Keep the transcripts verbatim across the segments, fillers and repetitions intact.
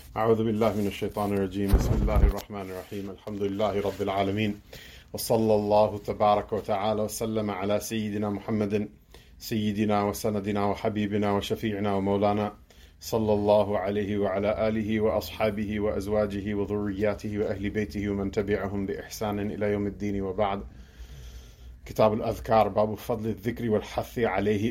أعوذ بالله من الشيطان الرجيم بسم الله الرحمن الرحيم الحمد لله رب العالمين وصلى الله تبارك وتعالى وسلم على سيدنا محمد سيدنا وسندنا وحبيبنا وشفيعنا ومولانا صلى الله عليه وعلى آله وأصحابه وأزواجه وذرياته وأهل بيته ومن تبعهم بإحسان إلى يوم الدين وبعد. كتاب الأذكار باب فضل الذكر والحث عليه.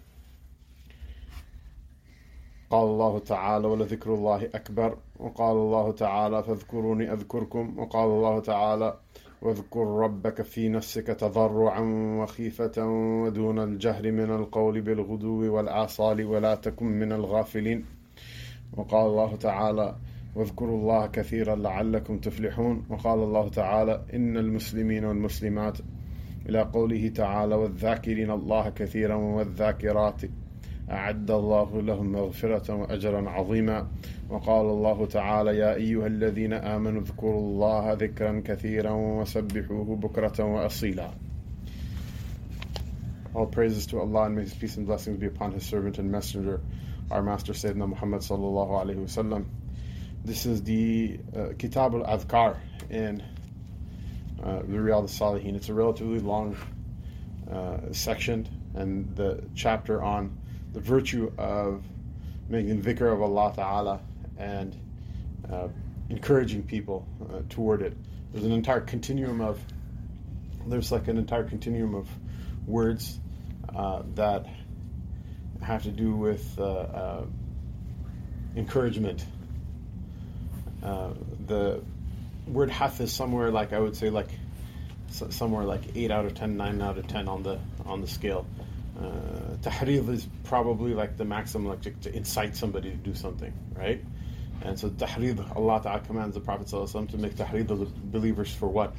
قال الله تعالى ولذكر الله أكبر، وقال الله تعالى فاذكروني أذكركم، وقال الله تعالى واذكر ربك في نفسك تضرعا وخيفة ودون الجهر من القول بالغدو والآصال ولا تكن من الغافلين، وقال الله تعالى واذكروا الله كثيرا لعلكم تفلحون، وقال الله تعالى إن المسلمين والمسلمات إلى قوله تعالى والذاكرين الله كثيرا والذاكرات أعد الله لهم مغفرة وأجرا عظيما، وقال الله تعالى يا أيها الذين آمنوا اذكروا الله ذكرا كثيرا وسبحوه بكرة وأصيلا. All praises to Allah, and may His peace and blessings be upon His servant and messenger, our master Sayyidina Muhammad sallallahu alaihi wasallam. This is the uh, Kitab al-Adhkar in uh, the Riyadh al-Salihin. It's a relatively long uh, section, and the chapter on the virtue of making dhikr of Allah Ta'ala and uh, encouraging people uh, toward it. There's an entire continuum of, there's like an entire continuum of words uh, that have to do with uh, uh, encouragement. Uh, the word hath is somewhere like, I would say like, somewhere like eight out of ten, nine out of ten on the on the scale. Uh, tahreed is probably like the maximum, like to, to incite somebody to do something, right? And so tahreed, Allah Ta'ala commands the Prophet ﷺ to make tahreed of the believers for what?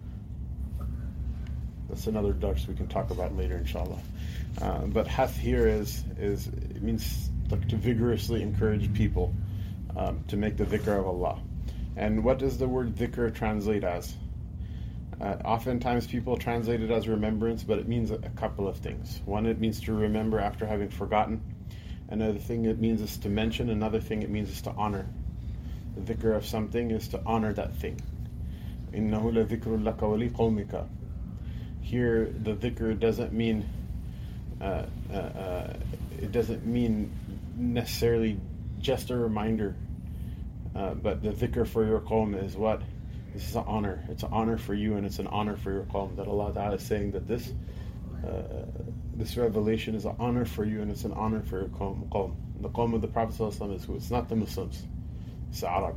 That's another dars we can talk about later, inshallah. Uh, but hath here is is it means like to vigorously encourage people um, to make the dhikr of Allah. And what does the word dhikr translate as? Uh, oftentimes people translate it as remembrance, but it means a, a couple of things. One, it means to remember after having forgotten. Another thing it means is to mention. Another thing it means is to honor. The dhikr of something is to honor that thing. إِنَّهُ لَذِكْرٌ لَكَ وَلِقَوْمِكَ. Here, the dhikr doesn't mean uh, uh, uh, it doesn't mean necessarily just a reminder, uh, but the dhikr for your qawm is what? This is an honor. It's an honor for you, and it's an honor for your qawm. That Allah Ta'ala is saying that this uh, this revelation is an honor for you, and it's an honor for your qawm. qawm. The qawm of the Prophet ﷺ is who? It's not the Muslims. It's the Arab.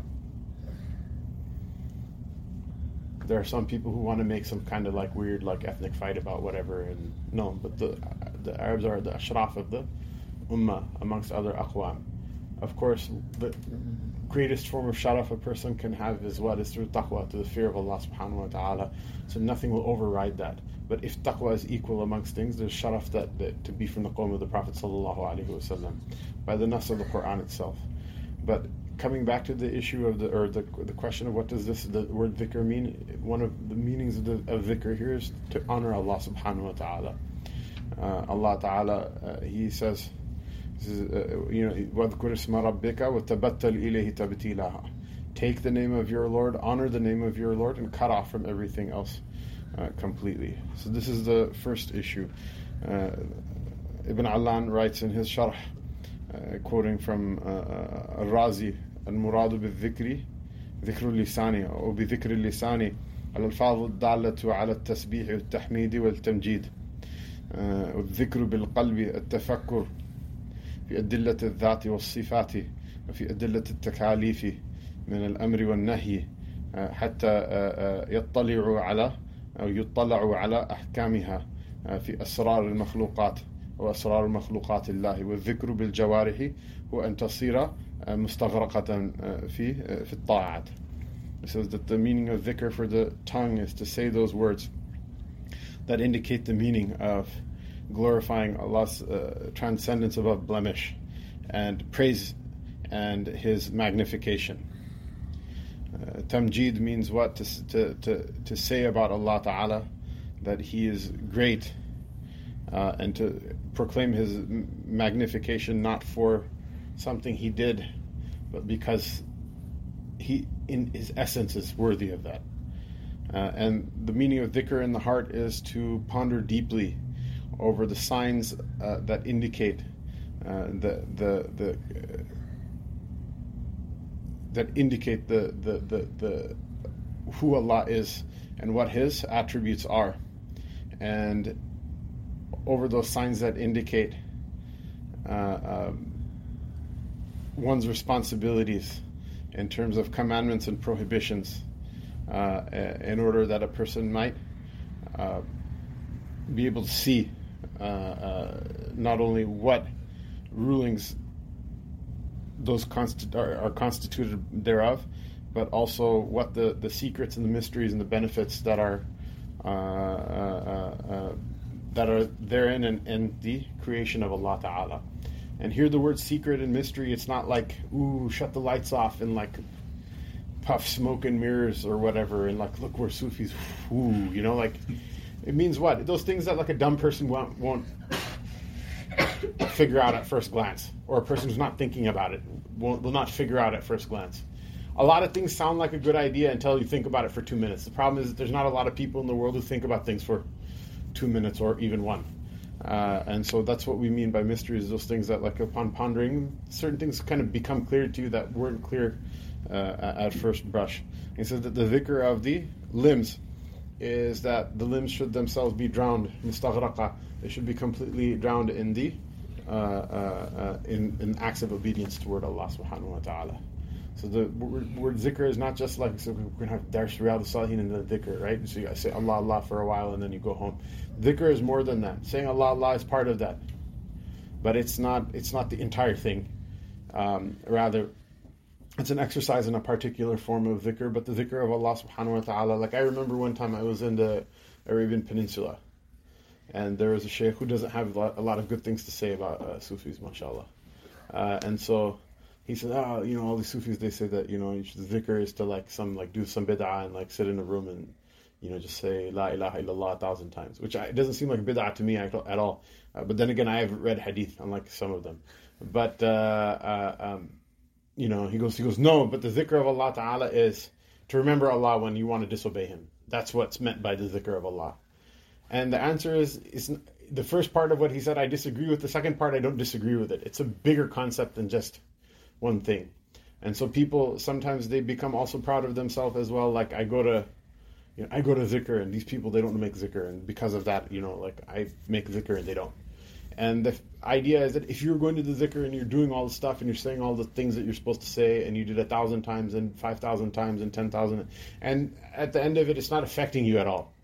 There are some people who want to make some kind of like weird like ethnic fight about whatever, and no, but the the Arabs are the ashraf of the ummah amongst other aqwam. Of course, the greatest form of sharaf a person can have is what? Is through taqwa, to the fear of Allah subhanahu wa ta'ala. So nothing will override that. But if taqwa is equal amongst things, there's sharaf that, that to be from the qawm of the Prophet sallallahu alaihi wasallam by the nas of the Quran itself. But coming back to the issue of the, or the the question of what does this, the word dhikr mean, one of the meanings of, the, of dhikr here is to honor Allah subhanahu wa ta'ala. Uh, Allah ta'ala, uh, He says, Uh, you know, وَاذْكُرِ اسْمَ رَبِّكَ وَتَبَتَّلْ إِلَيْهِ تَبْتِيلًا. Take the name of your Lord, honor the name of your Lord, and cut off from everything else uh, completely. So this is the first issue. Uh, Ibn Allan writes in his sharh, uh, quoting from uh, Al-Razi, الْمُرَادُ بِالذِّكْرِ ذِكْرُ اللِّسَانِ أو بِذِكْرِ اللِّسَانِ الألفاظ الدالة على التسبيح والتحميد والتمجيد والذكر بالقلب التفكر في أدلة الذات والصفات وفي أدلة التكاليف من الأمر والنهي حتى يطلع على أو يطلع على أحكامها في أسرار المخلوقات وأسرار مخلوقات الله. والذكر بالجوارح هو أن تصير مستغرقة في في الطاعات. It says that the meaning of dhikr for the tongue is to say those words that indicate the meaning of glorifying Allah's uh, transcendence above blemish and praise and His magnification. Uh, tamjid means what? To, to, to, to say about Allah Ta'ala that He is great, uh, and to proclaim His magnification not for something He did, but because he, in his essence, is worthy of that. Uh, and the meaning of dhikr in the heart is to ponder deeply over the signs uh, that indicate uh, the the the uh, that indicate the, the the the who Allah is and what His attributes are, and over those signs that indicate uh, um, one's responsibilities in terms of commandments and prohibitions, uh, in order that a person might uh, be able to see uh, uh, not only what rulings those consti- are, are constituted thereof, but also what the, the secrets and the mysteries and the benefits that are uh, uh, uh, that are therein and, and the creation of Allah Ta'ala. And here the word secret and mystery, it's not like, ooh, shut the lights off and like puff smoke and mirrors or whatever, and like, look, we're Sufis, ooh, you know, like, it means what? Those things that like a dumb person won't, won't figure out at first glance, or a person who's not thinking about it will, will not figure out at first glance. A lot of things sound like a good idea until you think about it for two minutes. The problem is that there's not a lot of people in the world who think about things for two minutes or even one. Uh, and so that's what we mean by mysteries, those things that, like, upon pondering, certain things kind of become clear to you that weren't clear uh, at first brush. He says that the dhikr of the limbs is that the limbs should themselves be drowned, mustaghraqa. They should be completely drowned in the uh, uh, uh, in, in acts of obedience toward Allah subhanahu wa ta'ala. So the word, word zikr is not just like, so we're going to have Darsh Riyadh al-Salihin and then dhikr, right? So you say Allah, Allah for a while and then you go home. Dhikr is more than that. Saying Allah, Allah is part of that. But it's not it's not the entire thing. Um, rather, it's an exercise in a particular form of dhikr, but the dhikr of Allah subhanahu wa ta'ala. Like, I remember one time I was in the Arabian Peninsula, and there was a sheikh who doesn't have a lot of good things to say about uh, Sufis, mashallah. Uh, and so he said, oh, you know, all these Sufis, they say that, you know, the dhikr is to like some, like do some bid'ah and like sit in a room and, you know, just say La ilaha illallah a thousand times, which I, it doesn't seem like bid'ah to me at all. Uh, but then again, I haven't read hadith, unlike some of them. But, uh, uh, um, you know, he goes, he goes, no, but the dhikr of Allah Ta'ala is to remember Allah when you want to disobey Him. That's what's meant by the dhikr of Allah. And the answer is, is the first part of what he said, I disagree with. The second part, I don't disagree with it. It's a bigger concept than just one thing. And so people, sometimes they become also proud of themselves as well. Like, I go to, you know, I go to zikr, and these people, they don't make zikr. And because of that, you know, like, I make zikr and they don't. And the idea is that if you're going to the zikr and you're doing all the stuff and you're saying all the things that you're supposed to say, and you did a thousand times and five thousand times and ten thousand, and at the end of it, it's not affecting you at all.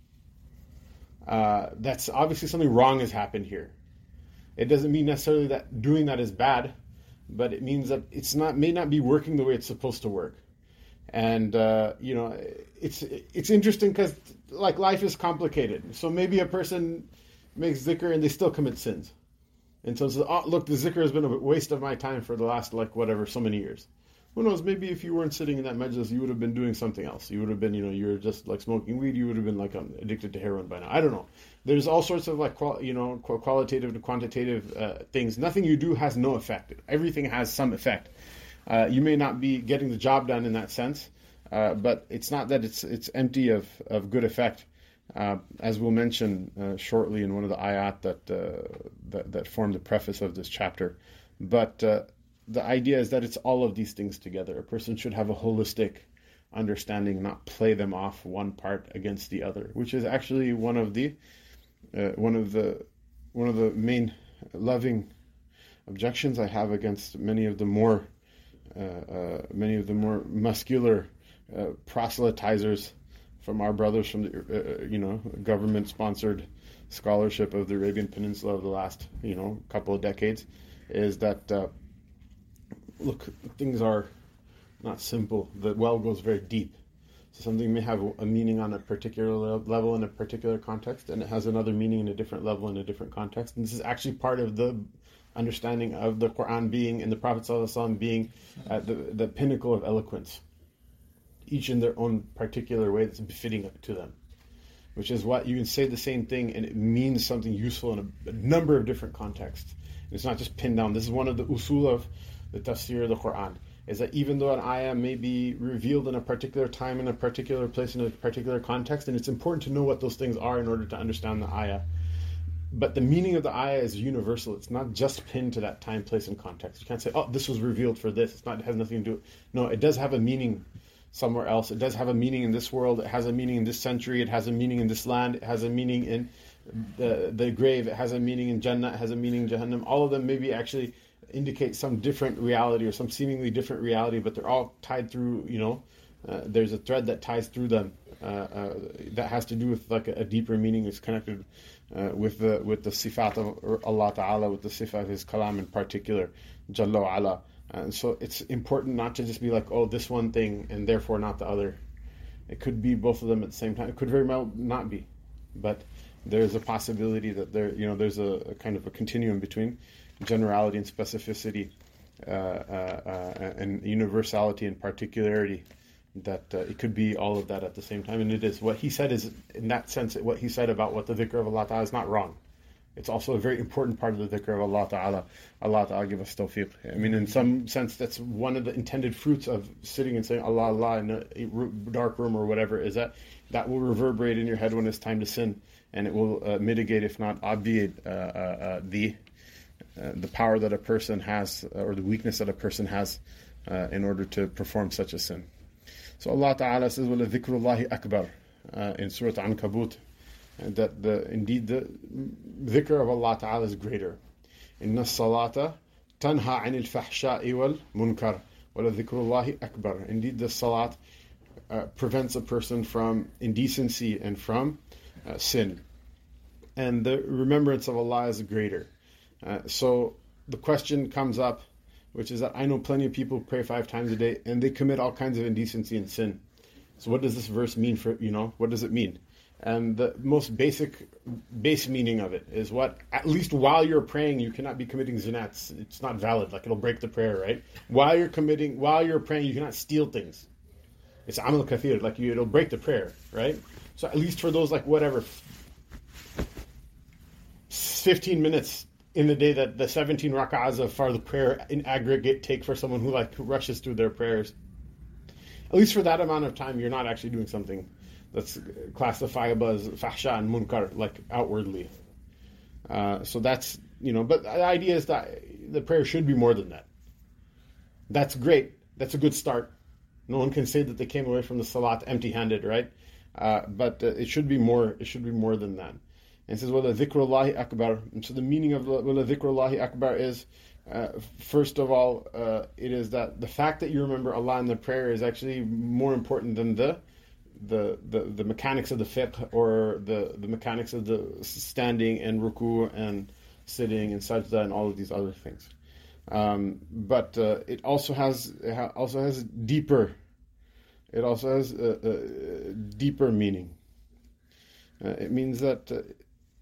Uh, that's obviously something wrong has happened here. It doesn't mean necessarily that doing that is bad, but it means that it's not may not be working the way it's supposed to work. And uh, you know, it's it's interesting because like life is complicated. So maybe a person makes zikr and they still commit sins. And so, so oh, look, the zikr has been a waste of my time for the last, like, whatever, so many years. Who knows, maybe if you weren't sitting in that majlis, you would have been doing something else. You would have been, you know, you're just, like, smoking weed, you would have been, like, um, addicted to heroin by now. I don't know. There's all sorts of, like, qual- you know, qualitative and quantitative uh, things. Nothing you do has no effect. Everything has some effect. Uh, you may not be getting the job done in that sense, uh, but it's not that it's it's empty of, of good effect. Uh, as we'll mention uh, shortly in one of the ayat that, uh, that that form the preface of this chapter. But uh, the idea is that it's all of these things together. A person should have a holistic understanding, not play them off one part against the other, which is actually one of the uh, one of the one of the main loving objections I have against many of the more uh, uh, many of the more muscular uh, proselytizers from our brothers from the, uh, you know, government-sponsored scholarship of the Arabian Peninsula of the last, you know, couple of decades, is that, uh, look, things are not simple. The well goes very deep. So something may have a meaning on a particular level in a particular context, and it has another meaning in a different level in a different context. And this is actually part of the understanding of the Quran being, and the Prophet ﷺ being at the, the pinnacle of eloquence, each in their own particular way that's befitting to them, which is what you can say the same thing and it means something useful in a, a number of different contexts. And it's not just pinned down. This is one of the usul of the tafsir of the Quran. is that even though an ayah may be revealed in a particular time, in a particular place, in a particular context, and it's important to know what those things are in order to understand the ayah, but the meaning of the ayah is universal. It's not just pinned to that time, place, and context. You can't say, oh, this was revealed for this. It's not, it has nothing to do. No, it does have a meaning somewhere else. It does have a meaning in this world. It has a meaning in this century. It has a meaning in this land. It has a meaning in the the grave. It has a meaning in Jannah. It has a meaning in Jahannam. All of them maybe actually indicate some different reality or some seemingly different reality, but they're all tied through, you know, uh, there's a thread that ties through them uh, uh, that has to do with like a, a deeper meaning. It's connected uh, with the with the sifat of Allah Ta'ala, with the sifat of His kalam in particular, Jalla wa Ala. And so it's important not to just be like, oh, this one thing and therefore not the other. It could be both of them at the same time. It could very well not be, but there's a possibility that there, you know, there's a, a kind of a continuum between generality and specificity, uh, uh, uh, and universality and particularity. That uh, it could be all of that at the same time, and it is. What he said is, in that sense, what he said about what the dhikr of Allah Ta'ala is not wrong. It's also a very important part of the dhikr of Allah Ta'ala. Allah Ta'ala give us tawfiq. I mean, in some sense, that's one of the intended fruits of sitting and saying Allah, Allah in a dark room or whatever, is that that will reverberate in your head when it's time to sin, and it will uh, mitigate, if not obviate, uh, uh, uh, the uh, the power that a person has, uh, or the weakness that a person has uh, in order to perform such a sin. So Allah Ta'ala says, وَلَذِكْرُ اللَّهِ أَكْبَرُ uh, in Surah Ankabut, and that the indeed the dhikr of Allah Ta'ala is greater. إِنَّ الصَّلَاةَ تَنْهَى عَنِ الْفَحْشَاءِ وَالْمُنْكَرِ وَلَذِكْرُ اللَّهِ أَكْبَرُ. Indeed, the salat uh, prevents a person from indecency and from uh, sin. And the remembrance of Allah is greater. Uh, so the question comes up, which is that I know plenty of people pray five times a day and they commit all kinds of indecency and sin. So what does this verse mean for, you know, what does it mean? And the most basic, base meaning of it is what, at least while you're praying, you cannot be committing zina. It's, it's not valid, like it'll break the prayer, right? While you're committing, while you're praying, you cannot steal things. It's amal kathir, like you, it'll break the prayer, right? So at least for those, like whatever, fifteen minutes in the day that the seventeen rak'ahs of fardh prayer in aggregate take for someone who like rushes through their prayers, at least for that amount of time, you're not actually doing something that's classifiable as fahsha and munkar, like outwardly. Uh, so that's, you know, but the idea is that the prayer should be more than that. That's great. That's a good start. No one can say that they came away from the salat empty-handed, right? Uh, but uh, it should be more. It should be more than that. And it says, "Wala dhikrullahi akbar." And so the meaning of "Wala dhikrullahi akbar" is, uh, first of all, uh, it is that the fact that you remember Allah in the prayer is actually more important than the the the, the mechanics of the fiqh or the, the mechanics of the standing and ruku and sitting and sajda and all of these other things. Um, but uh, it also has it ha- also has deeper. It also has a, a, a deeper meaning. Uh, it means that uh,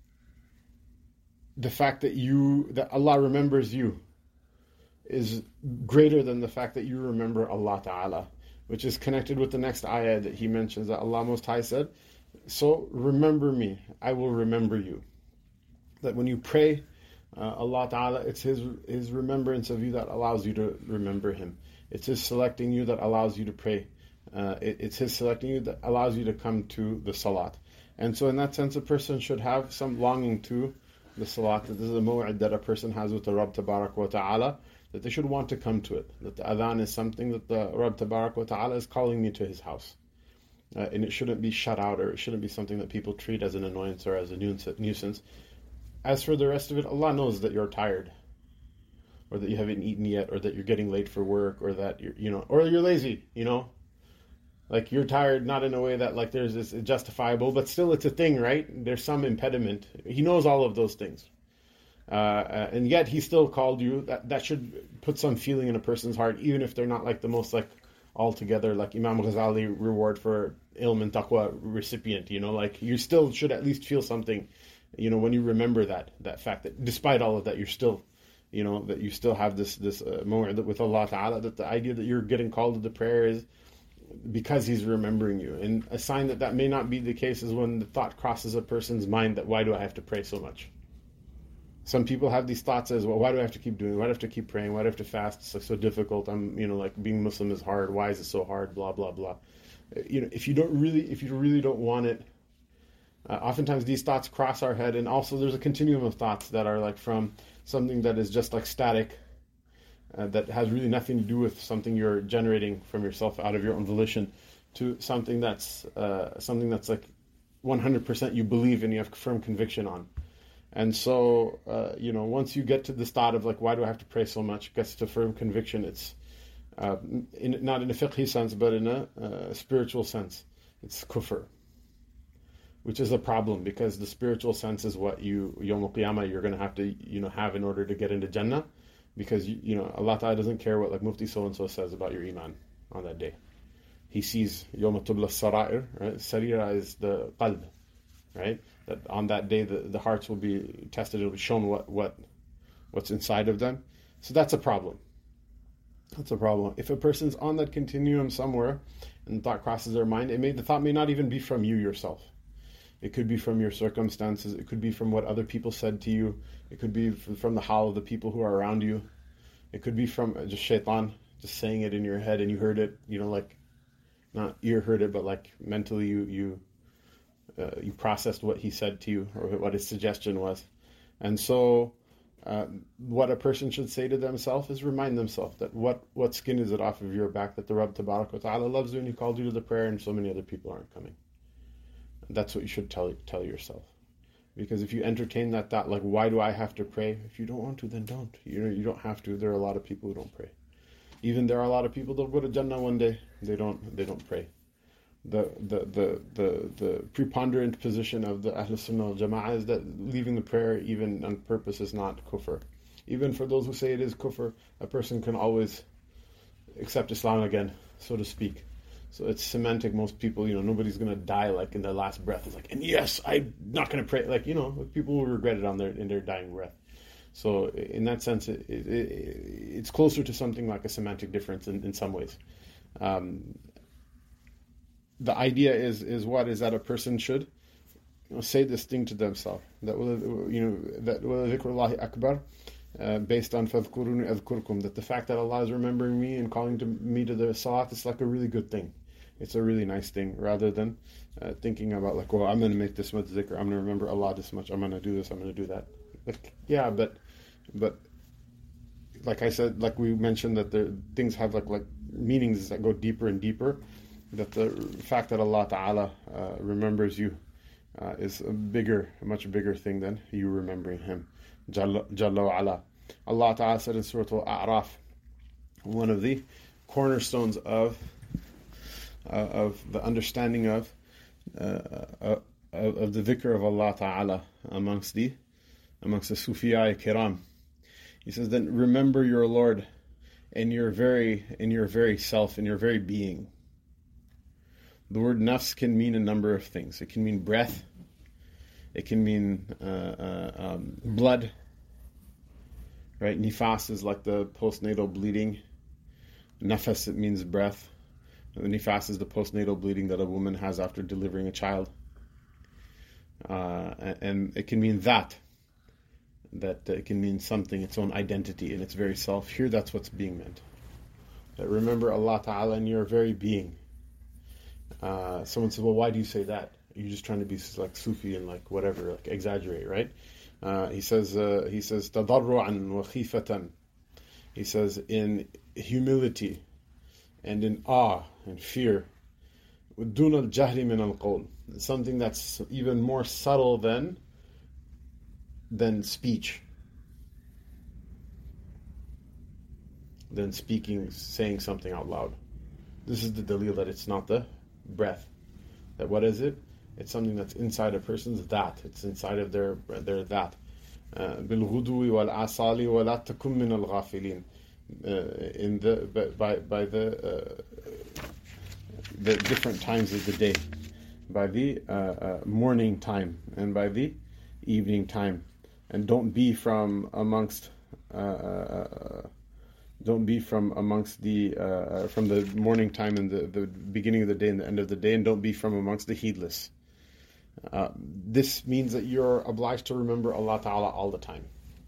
the fact that you that Allah remembers you is greater than the fact that you remember Allah Ta'ala, which is connected with the next ayah that He mentions, that Allah Most High said, "So remember me, I will remember you." That when you pray, uh, Allah Ta'ala, it's His His remembrance of you that allows you to remember Him. It's His selecting you that allows you to pray. Uh, it, it's His selecting you that allows you to come to the salat. And so in that sense, a person should have some longing to the salat. That this is a mu'ad that a person has with the Rabb Tabarak wa Ta'ala, that they should want to come to it. That the adhan is something that the Rabb Tabarak wa Ta'ala is calling me to His house. Uh, and it shouldn't be shut out, or it shouldn't be something that people treat as an annoyance or as a nuisance. As for the rest of it, Allah knows that you're tired, or that you haven't eaten yet, or that you're getting late for work, or that you're, you know, or you're lazy, you know. Like, you're tired, not in a way that, like, there's this justifiable, but still it's a thing, right? There's some impediment. He knows all of those things. Uh, uh, and yet he still called you. That that should put some feeling in a person's heart, even if they're not, like, the most, like, altogether, like, Imam Ghazali reward for ilm and taqwa recipient, you know? Like, you still should at least feel something, you know, when you remember that, that fact that despite all of that, you're still, you know, that you still have this, this uh, moment with Allah Ta'ala, that the idea that you're getting called to the prayer is because He's remembering you. And a sign that that may not be the case is when the thought crosses a person's mind that, why do I have to pray so much? Some people have these thoughts as, well, why do I have to keep doing it? Why do I have to keep praying? Why do I have to fast? It's like so difficult. I'm, you know, like being Muslim is hard. Why is it so hard? Blah, blah, blah. You know, if you don't really, if you really don't want it, uh, oftentimes these thoughts cross our head. And also there's a continuum of thoughts that are like from something that is just like static, uh, that has really nothing to do with something you're generating from yourself out of your own volition, to something that's, uh, something that's like one hundred percent you believe and you have firm conviction on. And so, uh, you know, once you get to this thought of like, why do I have to pray so much? It gets to firm conviction. It's uh, in, not in a fiqhi sense, but in a uh, spiritual sense. It's kufr, which is a problem, because the spiritual sense is what you, Yawm al-Qiyamah, you're going to have to, you know, have in order to get into Jannah. Because, you, you know, Allah Ta'ala doesn't care what like Mufti so-and-so says about your iman on that day. He sees Yawm tubla sara'ir, right? Sarira is the qalb, right? That on that day the, the hearts will be tested, it'll be shown what, what what's inside of them. So that's a problem. That's a problem. If a person's on that continuum somewhere and the thought crosses their mind, it may the thought may not even be from you yourself. It could be from your circumstances, it could be from what other people said to you, it could be from the hal of the people who are around you, it could be from just shaitan, just saying it in your head and you heard it, you know, like not ear heard it, but like mentally you you Uh, you processed what he said to you or what his suggestion was. And so uh, what a person should say to themselves is remind themselves that what, what skin is it off of your back that the Rabb Tabarak wa Ta'ala loves you and he called you to the prayer and so many other people aren't coming. And that's what you should tell tell yourself. Because if you entertain that thought, like, why do I have to pray? If you don't want to, then don't. You know, you don't have to. There are a lot of people who don't pray. Even there are a lot of people that will go to Jannah one day. They don't they don't pray. The, the the the the preponderant position of the Ahl Sunnah wal Jama'ah is that leaving the prayer even on purpose is not kufr. Even for those who say it is kufr, a person can always accept Islam again, so to speak. So it's semantic. Most people, you know, nobody's going to die like in their last breath. It's like, and yes, I'm not going to pray. Like, you know, people will regret it on their in their dying breath. So in that sense, it, it, it, it's closer to something like a semantic difference in, in some ways. Um, The idea is is what is that a person should, you know, say this thing to themselves, that you know that dhikrullahi akbar, uh, based on fadhkuruni adhkurkum, that the fact that Allah is remembering me and calling to me to the salat is like a really good thing. It's a really nice thing, rather than uh, thinking about like, well, I'm going to make this much dhikr, I'm going to remember Allah this much, I'm going to do this, I'm going to do that. Like, yeah, but but like I said, like we mentioned, that the things have like like meanings that go deeper and deeper. That the fact that Allah Ta'ala uh, remembers you uh, is a bigger, a much bigger thing than you remembering Him. Jalla, Jalla wa ala. Allah Ta'ala said in Surah Al-A'raf, one of the cornerstones of uh, of the understanding of, uh, uh, of of the dhikr of Allah Ta'ala amongst the amongst the Sufiya Kiram. He says, then remember your Lord in your very in your very self, in your very being. The word nafs can mean a number of things. It can mean breath. It can mean uh, uh, um, blood. Right? Nifas is like the postnatal bleeding. Nafas, it means breath. Nifas is the postnatal bleeding that a woman has after delivering a child. Uh, and it can mean that. That uh, it can mean something, its own identity in its very self. Here, that's what's being meant. That remember Allah Ta'ala in your very being. Uh, someone says, well, why do you say that? You're just trying to be like Sufi and like whatever, like exaggerate, right? Uh, he says, uh, he says, tadarru'an wa khifatan. He says, in humility and in awe and fear. Dun al-jahri min al-qawl. Something that's even more subtle than than speech. Than speaking, saying something out loud. This is the dalil that it's not the breath. That what is it? It's something that's inside a person's that. It's inside of their their that. Bil-ghudwi wal-asali wa la takum min al-ghafilin. In the by by the uh, the different times of the day, by the uh, uh, morning time and by the evening time, and don't be from amongst. Uh, uh, Don't be from amongst the uh, from the morning time and the, the beginning of the day and the end of the day, and don't be from amongst the heedless. Uh, this means that you're obliged to remember Allah Ta'ala all the time.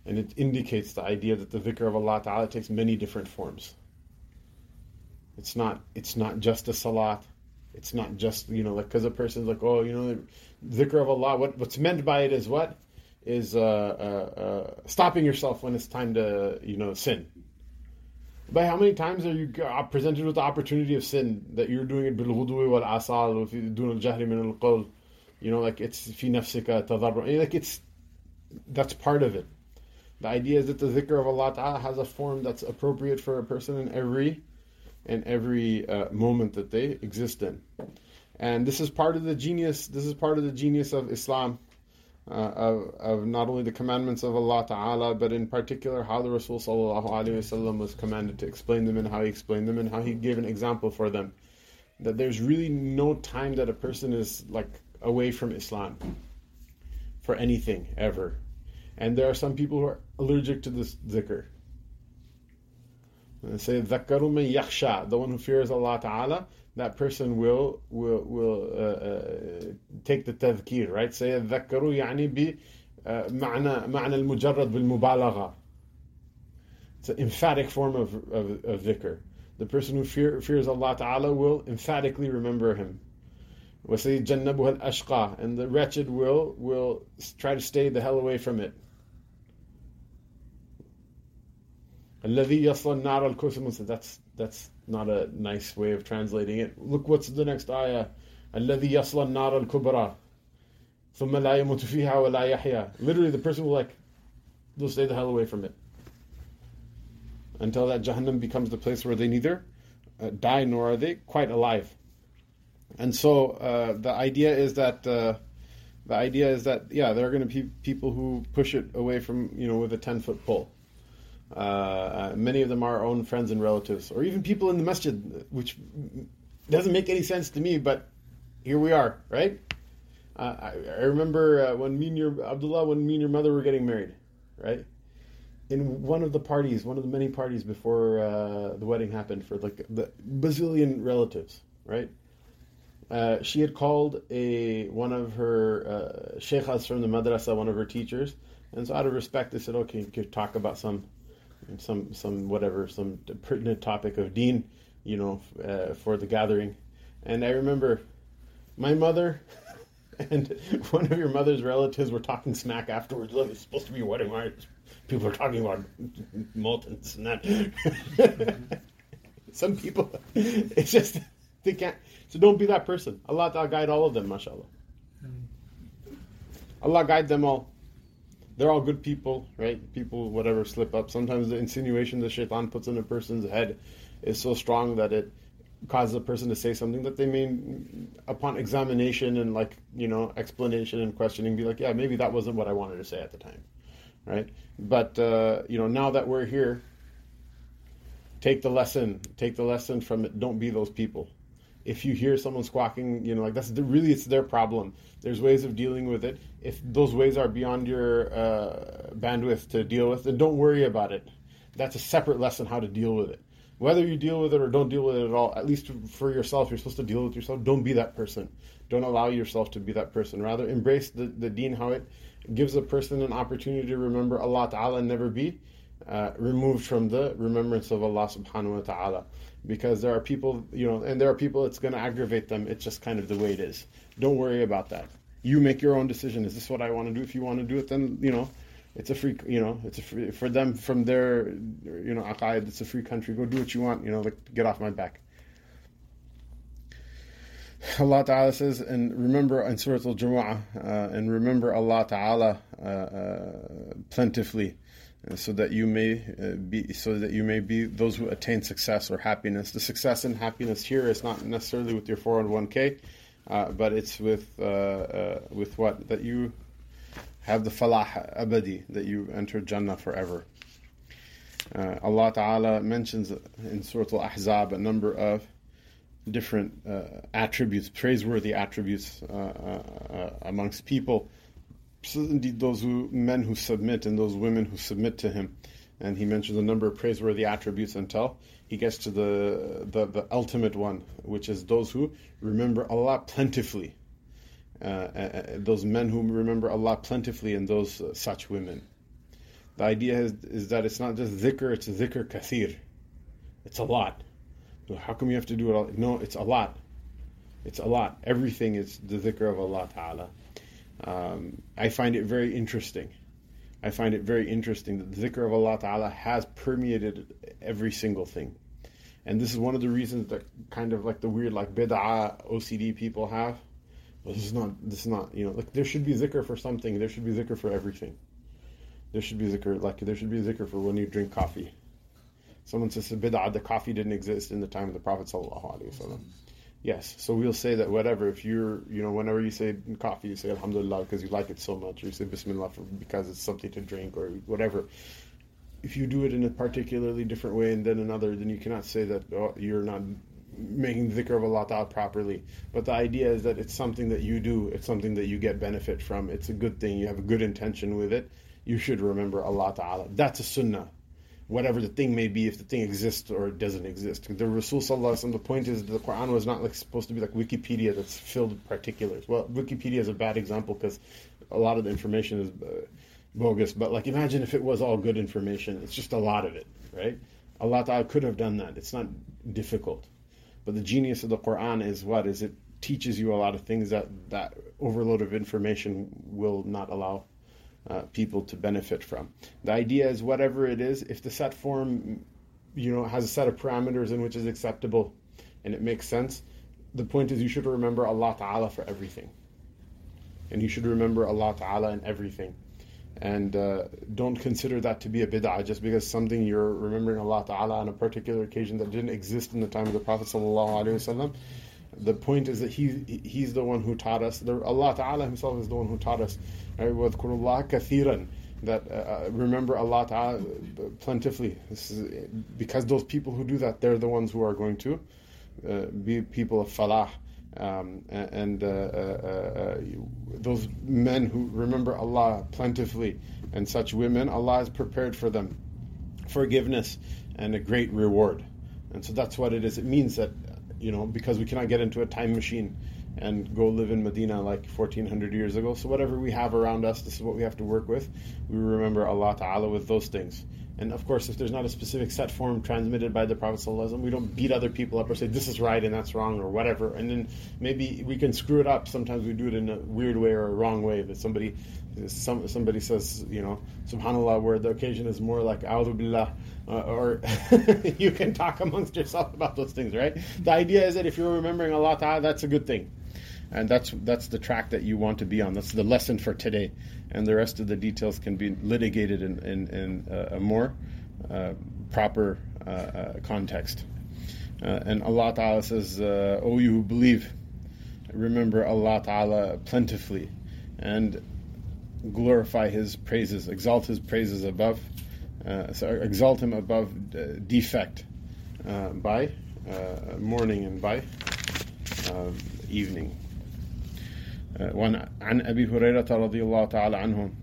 And it indicates the idea that the dhikr of Allah Ta'ala takes many different forms. It's not it's not just a salat. It's not just, you know, like, because a person's like, oh, you know, dhikr of Allah, what, what's meant by it is what? Is uh, uh, uh, stopping yourself when it's time to, you know, sin. But how many times are you presented with the opportunity of sin that you're doing it bil-ghudwi wal-asal wa fi dun al-jahri min al-qawl? You know, like, it's fi nafsika tadarru. Like, it's, that's part of it. The idea is that the dhikr of Allah Ta'ala has a form that's appropriate for a person in every in every uh, moment that they exist in. And this is part of the genius, this is part of the genius of Islam, uh, of, of not only the commandments of Allah Ta'ala, but in particular how the Rasul Sallallahu Alaihi Wasallam was commanded to explain them and how he explained them and how he gave an example for them. That there's really no time that a person is like away from Islam for anything, ever. And there are some people who are allergic to this dhikr. And say ذَكَّرُ مَنْ يَخْشَى, the one who fears Allah Ta'ala, that person will will will uh, uh, take the tadhkir, right? Say ذَكَّرُ يعني ب معنى معنى المجرد بالمبالغة. It's an emphatic form of of, of dhikr. The person who fear, fears Allah Ta'ala will emphatically remember Him. وَسَيَجَنَّبُهَا الْأَشْقَى, and the wretched will will try to stay the hell away from it. الَّذِي يَصْلَى النَّارَ الْكُبْرَى. That's that's not a nice way of translating it. Look what's the next ayah. الَّذِي يَصْلَى النَّارَ الْكُبْرَى ثُمَّ لَا يَمُوتُ فِيهَا وَلَا يَحْيَى. Literally, the person will like, they'll stay the hell away from it until that Jahannam becomes the place where they neither uh, die nor are they quite alive. And so uh, the idea is that uh, the idea is that yeah, there are going to be people who push it away from, you know, with a ten foot pole. Uh, many of them are our own friends and relatives, or even people in the masjid, which doesn't make any sense to me, but here we are, right? Uh, I, I remember uh, when me and your Abdullah, when me and your mother were getting married, right? In one of the parties, one of the many parties before uh, the wedding happened, for like the bazillion relatives, right? Uh, she had called a one of her uh, sheikhas from the madrasa, one of her teachers, and so out of respect, they said, "Okay, you could talk about some, some, some whatever, some pertinent topic of deen, you know, uh, for the gathering." And I remember my mother and one of your mother's relatives were talking smack afterwards. Look, it's supposed to be a wedding, right? People are talking about moltons and that. Some people, it's just they can't. So don't be that person. Allah Ta'ala guide all of them, mashallah. Allah guide them all. They're all good people, right? People, whatever, slip up. Sometimes the insinuation the shaitan puts in a person's head is so strong that it causes a person to say something that they may, upon examination and like, you know, explanation and questioning, be like, yeah, maybe that wasn't what I wanted to say at the time, right? But, uh, you know, now that we're here, take the lesson. Take the lesson from it. Don't be those people. If you hear someone squawking, you know, like that's the, really, it's their problem. There's ways of dealing with it. If those ways are beyond your uh, bandwidth to deal with, then don't worry about it. That's a separate lesson how to deal with it. Whether you deal with it or don't deal with it at all, at least for yourself, you're supposed to deal with yourself. Don't be that person. Don't allow yourself to be that person. Rather, embrace the, the deen, how it gives a person an opportunity to remember Allah Ta'ala and never be uh, removed from the remembrance of Allah Subhanahu Wa Ta'ala. Because there are people, you know, and there are people it's going to aggravate them. It's just kind of the way it is. Don't worry about that. You make your own decision. Is this what I want to do? If you want to do it, then, you know, it's a free, you know, it's a free, for them, from their, you know, aqaid, it's a free country. Go do what you want, you know, like, get off my back. Allah Ta'ala says, and remember in Surah Al-Jumu'ah, uh, and remember Allah Ta'ala uh, uh, plentifully, uh, so that you may uh, be, so that you may be those who attain success or happiness. The success and happiness here is not necessarily with your four oh one k, uh, but it's with uh, uh, with what? That you have the falah abadi, that you enter Jannah forever. Uh, Allah Ta'ala mentions in Surah Al-Ahzab a number of different uh, attributes, praiseworthy attributes uh, uh, uh, amongst people. So indeed, those who, men who submit and those women who submit to Him. And He mentions a number of praiseworthy attributes until He gets to the, the, the ultimate one, which is those who remember Allah plentifully. Uh, uh, those men who remember Allah plentifully, and those uh, such women. The idea is, is that it's not just dhikr, it's dhikr kathir. It's a lot. So how come you have to do it all? No, it's a lot. It's a lot. Everything is the dhikr of Allah Ta'ala. Um, I find it very interesting. I find it very interesting that the dhikr of Allah Ta'ala has permeated every single thing. And this is one of the reasons that kind of like the weird like bid'ah O C D people have. Well, this is not, this is not, you know, like there should be dhikr for something. There should be dhikr for everything. There should be dhikr, like there should be dhikr for when you drink coffee. Someone says bid'ah, the coffee didn't exist in the time of the Prophet Sallallahu Alaihi Wasallam. Yes, so we'll say that whatever, if you're, you know, whenever you say coffee, you say Alhamdulillah because you like it so much, or you say Bismillah for, because it's something to drink, or whatever. If you do it in a particularly different way and then another, then you cannot say that oh, you're not making the dhikr of Allah Ta'ala properly. But the idea is that it's something that you do, it's something that you get benefit from, it's a good thing, you have a good intention with it, you should remember Allah Ta'ala. That's a sunnah. Whatever the thing may be, if the thing exists or it doesn't exist. The Rasul Sallallahu Alaihi Wasallam, the point is the Quran was not like supposed to be like Wikipedia that's filled with particulars. Well, Wikipedia is a bad example because a lot of the information is uh, bogus. But like imagine if it was all good information. It's just a lot of it, right? Allah Ta'ala could have done that. It's not difficult. But the genius of the Quran is what? Is it teaches you a lot of things that that overload of information will not allow Uh, people to benefit from. The idea is whatever it is, if the set form, you know, has a set of parameters in which is acceptable and it makes sense, the point is you should remember Allah Ta'ala for everything. And you should remember Allah Ta'ala in everything. And uh, don't consider that to be a bid'ah just because something you're remembering Allah Ta'ala on a particular occasion that didn't exist in the time of the Prophet Sallallahu Alaihi Wasallam. The point is that he he's the one who taught us. The, Allah Ta'ala himself is the one who taught us. وَاذْكُرُوا اللَّهَ كَثِيرًا, that uh, remember Allah Ta'ala plentifully. This is, because those people who do that, they're the ones who are going to uh, be people of falah. Um, and uh, uh, uh, those men who remember Allah plentifully and such women, Allah has prepared for them forgiveness and a great reward. And so that's what it is. It means that, you know, because we cannot get into a time machine and go live in Medina like fourteen hundred years ago. So whatever we have around us, this is what we have to work with. We remember Allah Ta'ala with those things. And of course, if there's not a specific set form transmitted by the Prophet ﷺ, we don't beat other people up or say this is right and that's wrong or whatever. And then maybe we can screw it up. Sometimes we do it in a weird way or a wrong way. That somebody, some somebody says, you know, Subhanallah, where the occasion is more like A'udhu Billah, uh, or you can talk amongst yourself about those things, right? The idea is that if you're remembering Allah Ta'ala, that's a good thing. And that's that's the track that you want to be on. That's the lesson for today. And the rest of the details can be litigated in, in, in uh, a more uh, proper uh, uh, context. Uh, and Allah Ta'ala says, uh, O you who believe, remember Allah Ta'ala plentifully and glorify His praises, exalt His praises above, uh, so exalt Him above uh, defect uh, by uh, morning and by uh, evening. وعن أبي هريرة رضي الله تعالى عنه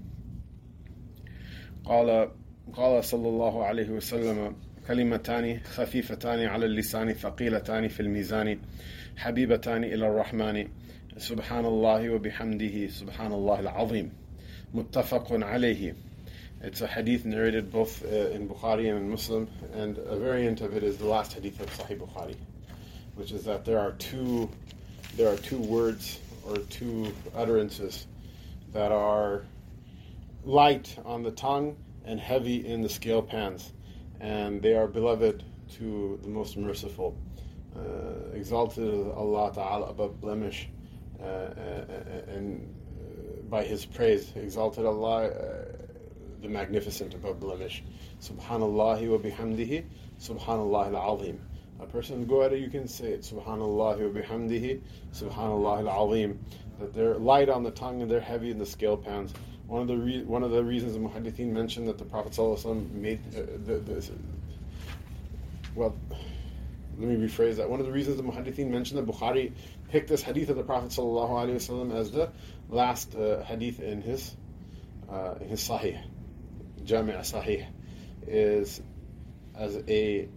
قال قال صلى الله عليه وسلم كلمتان خفيفتان على اللسان ثقيلتان في الميزان حبيبتان إلى الرحمن سبحان الله وبحمده سبحان الله العظيم متفق عليه. It's a hadith narrated both uh, in Bukhari and in Muslim, and a variant of it is the last hadith of Sahih Bukhari, which is that there are two there are two words or two utterances that are light on the tongue and heavy in the scale pans, and they are beloved to the most merciful. Uh, exalted Allah Ta'ala above blemish, uh, and uh, by His praise, exalted Allah, uh, the magnificent above blemish. Subhanallah wa bihamdihi, Subhanallah al-Azim. A person, go ahead, you can say it, Subhanallah wa bihamdihi, Subhanallah al-Azim. That they're light on the tongue and they're heavy in the scale pans. One of the re- one of the reasons the Muhaddithin mentioned that the Prophet ﷺ made uh, the, the well, let me rephrase that. One of the reasons the Muhaddithin mentioned that Bukhari picked this hadith of the Prophet ﷺ as the last uh, hadith in his uh, in his Sahih, Jami' Sahih, is as a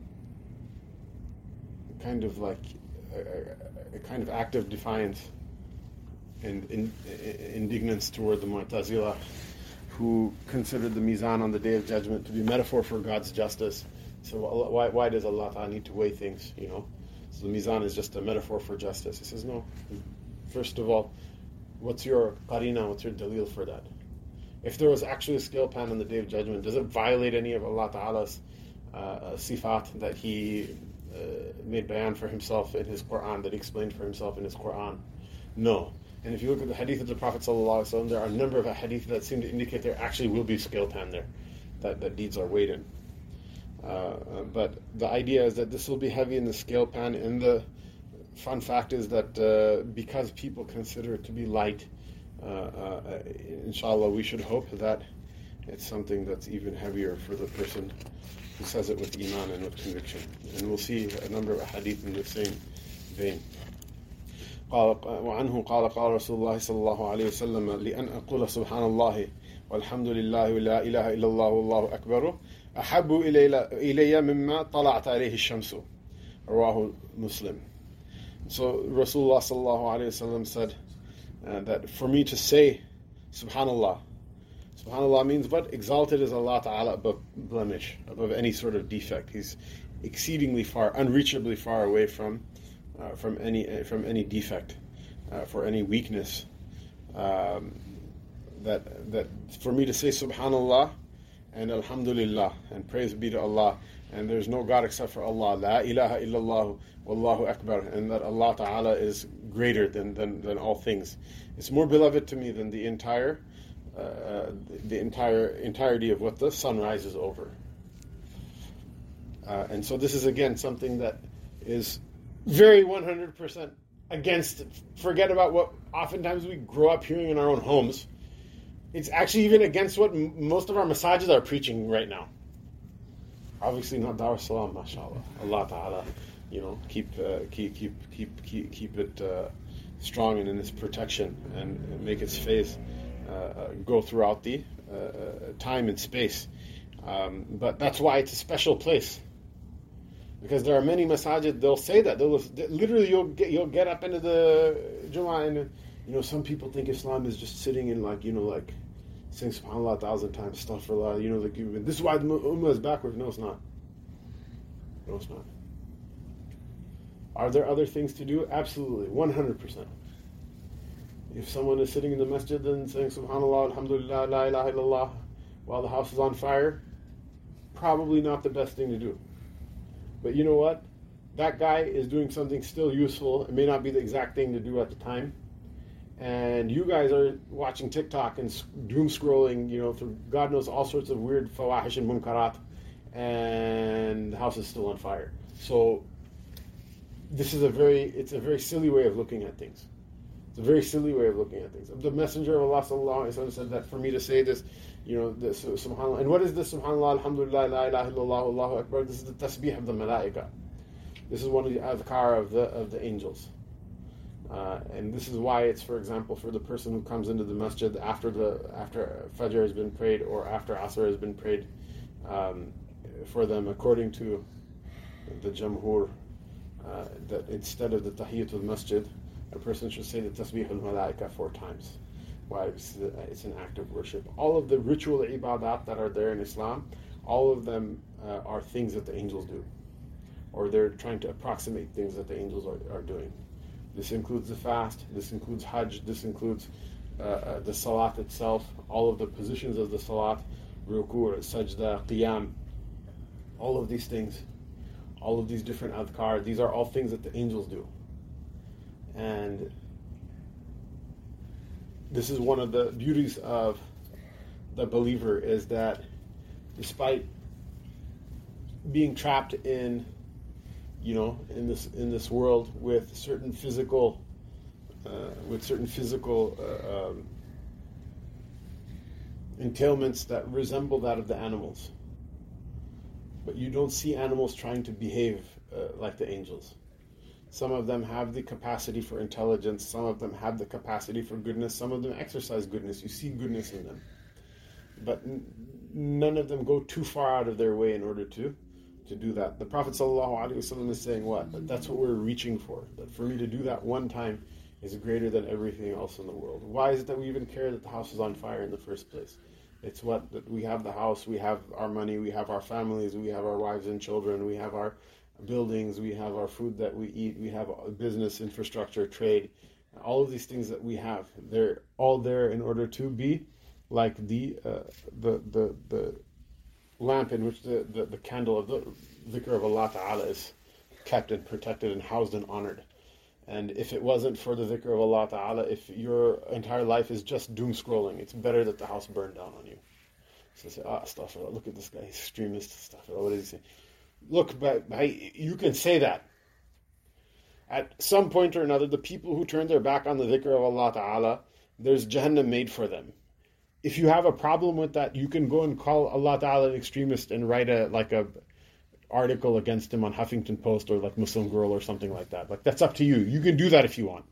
kind of like a, a kind of act of defiance and in, in, indignance toward the Mu'tazila, who considered the mizan on the Day of Judgment to be a metaphor for God's justice. So why why does Allah Ta'ala need to weigh things, you know? So the mizan is just a metaphor for justice. He says, no. First of all, what's your qarina, what's your dalil for that? If there was actually a scale pan on the Day of Judgment, does it violate any of Allah Ta'ala's uh, sifat that He uh, made bayan for Himself in His Quran, that He explained for Himself in His Quran? No. And if you look at the hadith of the Prophet ﷺ, there are a number of hadith that seem to indicate there actually will be a scale pan there, that, that deeds are weighed in. Uh, but the idea is that this will be heavy in the scale pan, and the fun fact is that uh, because people consider it to be light, uh, uh, inshallah we should hope that it's something that's even heavier for the person who says it with iman and with conviction. And we'll see a number of hadith in the same vein. قال وعنه قال قال رسول الله صلى الله عليه وسلم لأن أقول سبحان الله والحمد لله ولا إله إلا الله والله أكبر أحب إلي مما طلعت عليه الشمس. رواه Muslim. So Rasulullah sallallahu alayhi wasallam said uh, that for me to say Subhanallah, Subhanallah means what? Exalted is Allah Ta'ala above blemish, above any sort of defect. He's exceedingly far, unreachably far away from uh, from any from any defect, uh, for any weakness. Um, that that for me to say Subhanallah and Alhamdulillah and praise be to Allah, and there's no God except for Allah, La ilaha illallah wallahu akbar, and that Allah Ta'ala is greater than, than, than all things. It's more beloved to me than the entire uh, the entire entirety of what the sun rises over. Uh, and so this is again something that is very one hundred percent against, forget about what oftentimes we grow up hearing in our own homes. It's actually even against what m- most of our masajids are preaching right now. Obviously not Dar es Salaam, mashallah. Allah Ta'ala, you know, keep uh, keep keep keep keep keep it uh, strong and in its protection, and, and make its phase uh, go throughout the uh, time and space. Um, but that's why it's a special place. Because there are many masajid, they'll say that. They'll, literally, you'll get you'll get up into the Jummah, and you know, some people think Islam is just sitting and like, you know, like saying SubhanAllah a thousand times, Astaghfirullah, you know, like this is why the Ummah is backwards. No, it's not. No, it's not. Are there other things to do? Absolutely, one hundred percent. If someone is sitting in the masjid and saying SubhanAllah, Alhamdulillah, La ilaha illallah, while the house is on fire, probably not the best thing to do. But you know what? That guy is doing something still useful. It may not be the exact thing to do at the time. And you guys are watching TikTok and doom scrolling, you know, through God knows all sorts of weird fawahish and munkarat, and the house is still on fire. So this is a very, it's a very silly way of looking at things. It's a very silly way of looking at things. The Messenger of Allah sallallahu alaihi wasallam said that for me to say this, you know, this subhanallah. And what is this subhanallah, alhamdulillah, la ilaha illallah, Allahu akbar? This is the tasbih of the malaika. This is one of the adhkar of the of the angels. Uh, and this is why it's, for example, for the person who comes into the masjid after the after Fajr has been prayed or after Asr has been prayed, um, for them, according to the Jamhur, uh, that instead of the Tahiyatul Masjid, a person should say the Tasbih al-Malaika four times. Why? It's, it's an act of worship. All of the ritual ibadat that are there in Islam, all of them uh, are things that the angels do. Or they're trying to approximate things that the angels are, are doing. This includes the fast, this includes Hajj, this includes uh, uh, the Salat itself, all of the positions of the Salat, Ruku', Sajda, Qiyam, all of these things, all of these different adhkar, these are all things that the angels do. And this is one of the beauties of the believer, is that despite being trapped in, you know, in this in this world with certain physical, uh, with certain physical uh, um, entailments that resemble that of the animals, but you don't see animals trying to behave uh, like the angels. Some of them have the capacity for intelligence. Some of them have the capacity for goodness. Some of them exercise goodness. You see goodness in them. But n- none of them go too far out of their way in order to, to do that. The Prophet ﷺ is saying what? That that's what we're reaching for. That for me to do that one time is greater than everything else in the world. Why is it that we even care that the house is on fire in the first place? It's what that we have the house, we have our money, we have our families, we have our wives and children, we have our buildings, we have our food that we eat, we have business, infrastructure, trade, all of these things that we have. They're all there in order to be like the uh, the the the lamp in which the, the, the candle of the dhikr of Allah Ta'ala is kept and protected and housed and honored. And if it wasn't for the dhikr of Allah Ta'ala, if your entire life is just doom scrolling, it's better that the house burned down on you. So say, ah, astaghfirullah, look at this guy, he's extremist, astaghfirullah, what did he say? Look, but you can say that. At some point or another, the people who turn their back on the dhikr of Allah Ta'ala, there's Jahannam made for them. If you have a problem with that, you can go and call Allah Ta'ala an extremist and write a like a article against him on Huffington Post or like Muslim Girl or something like that. Like, that's up to you. You can do that if you want.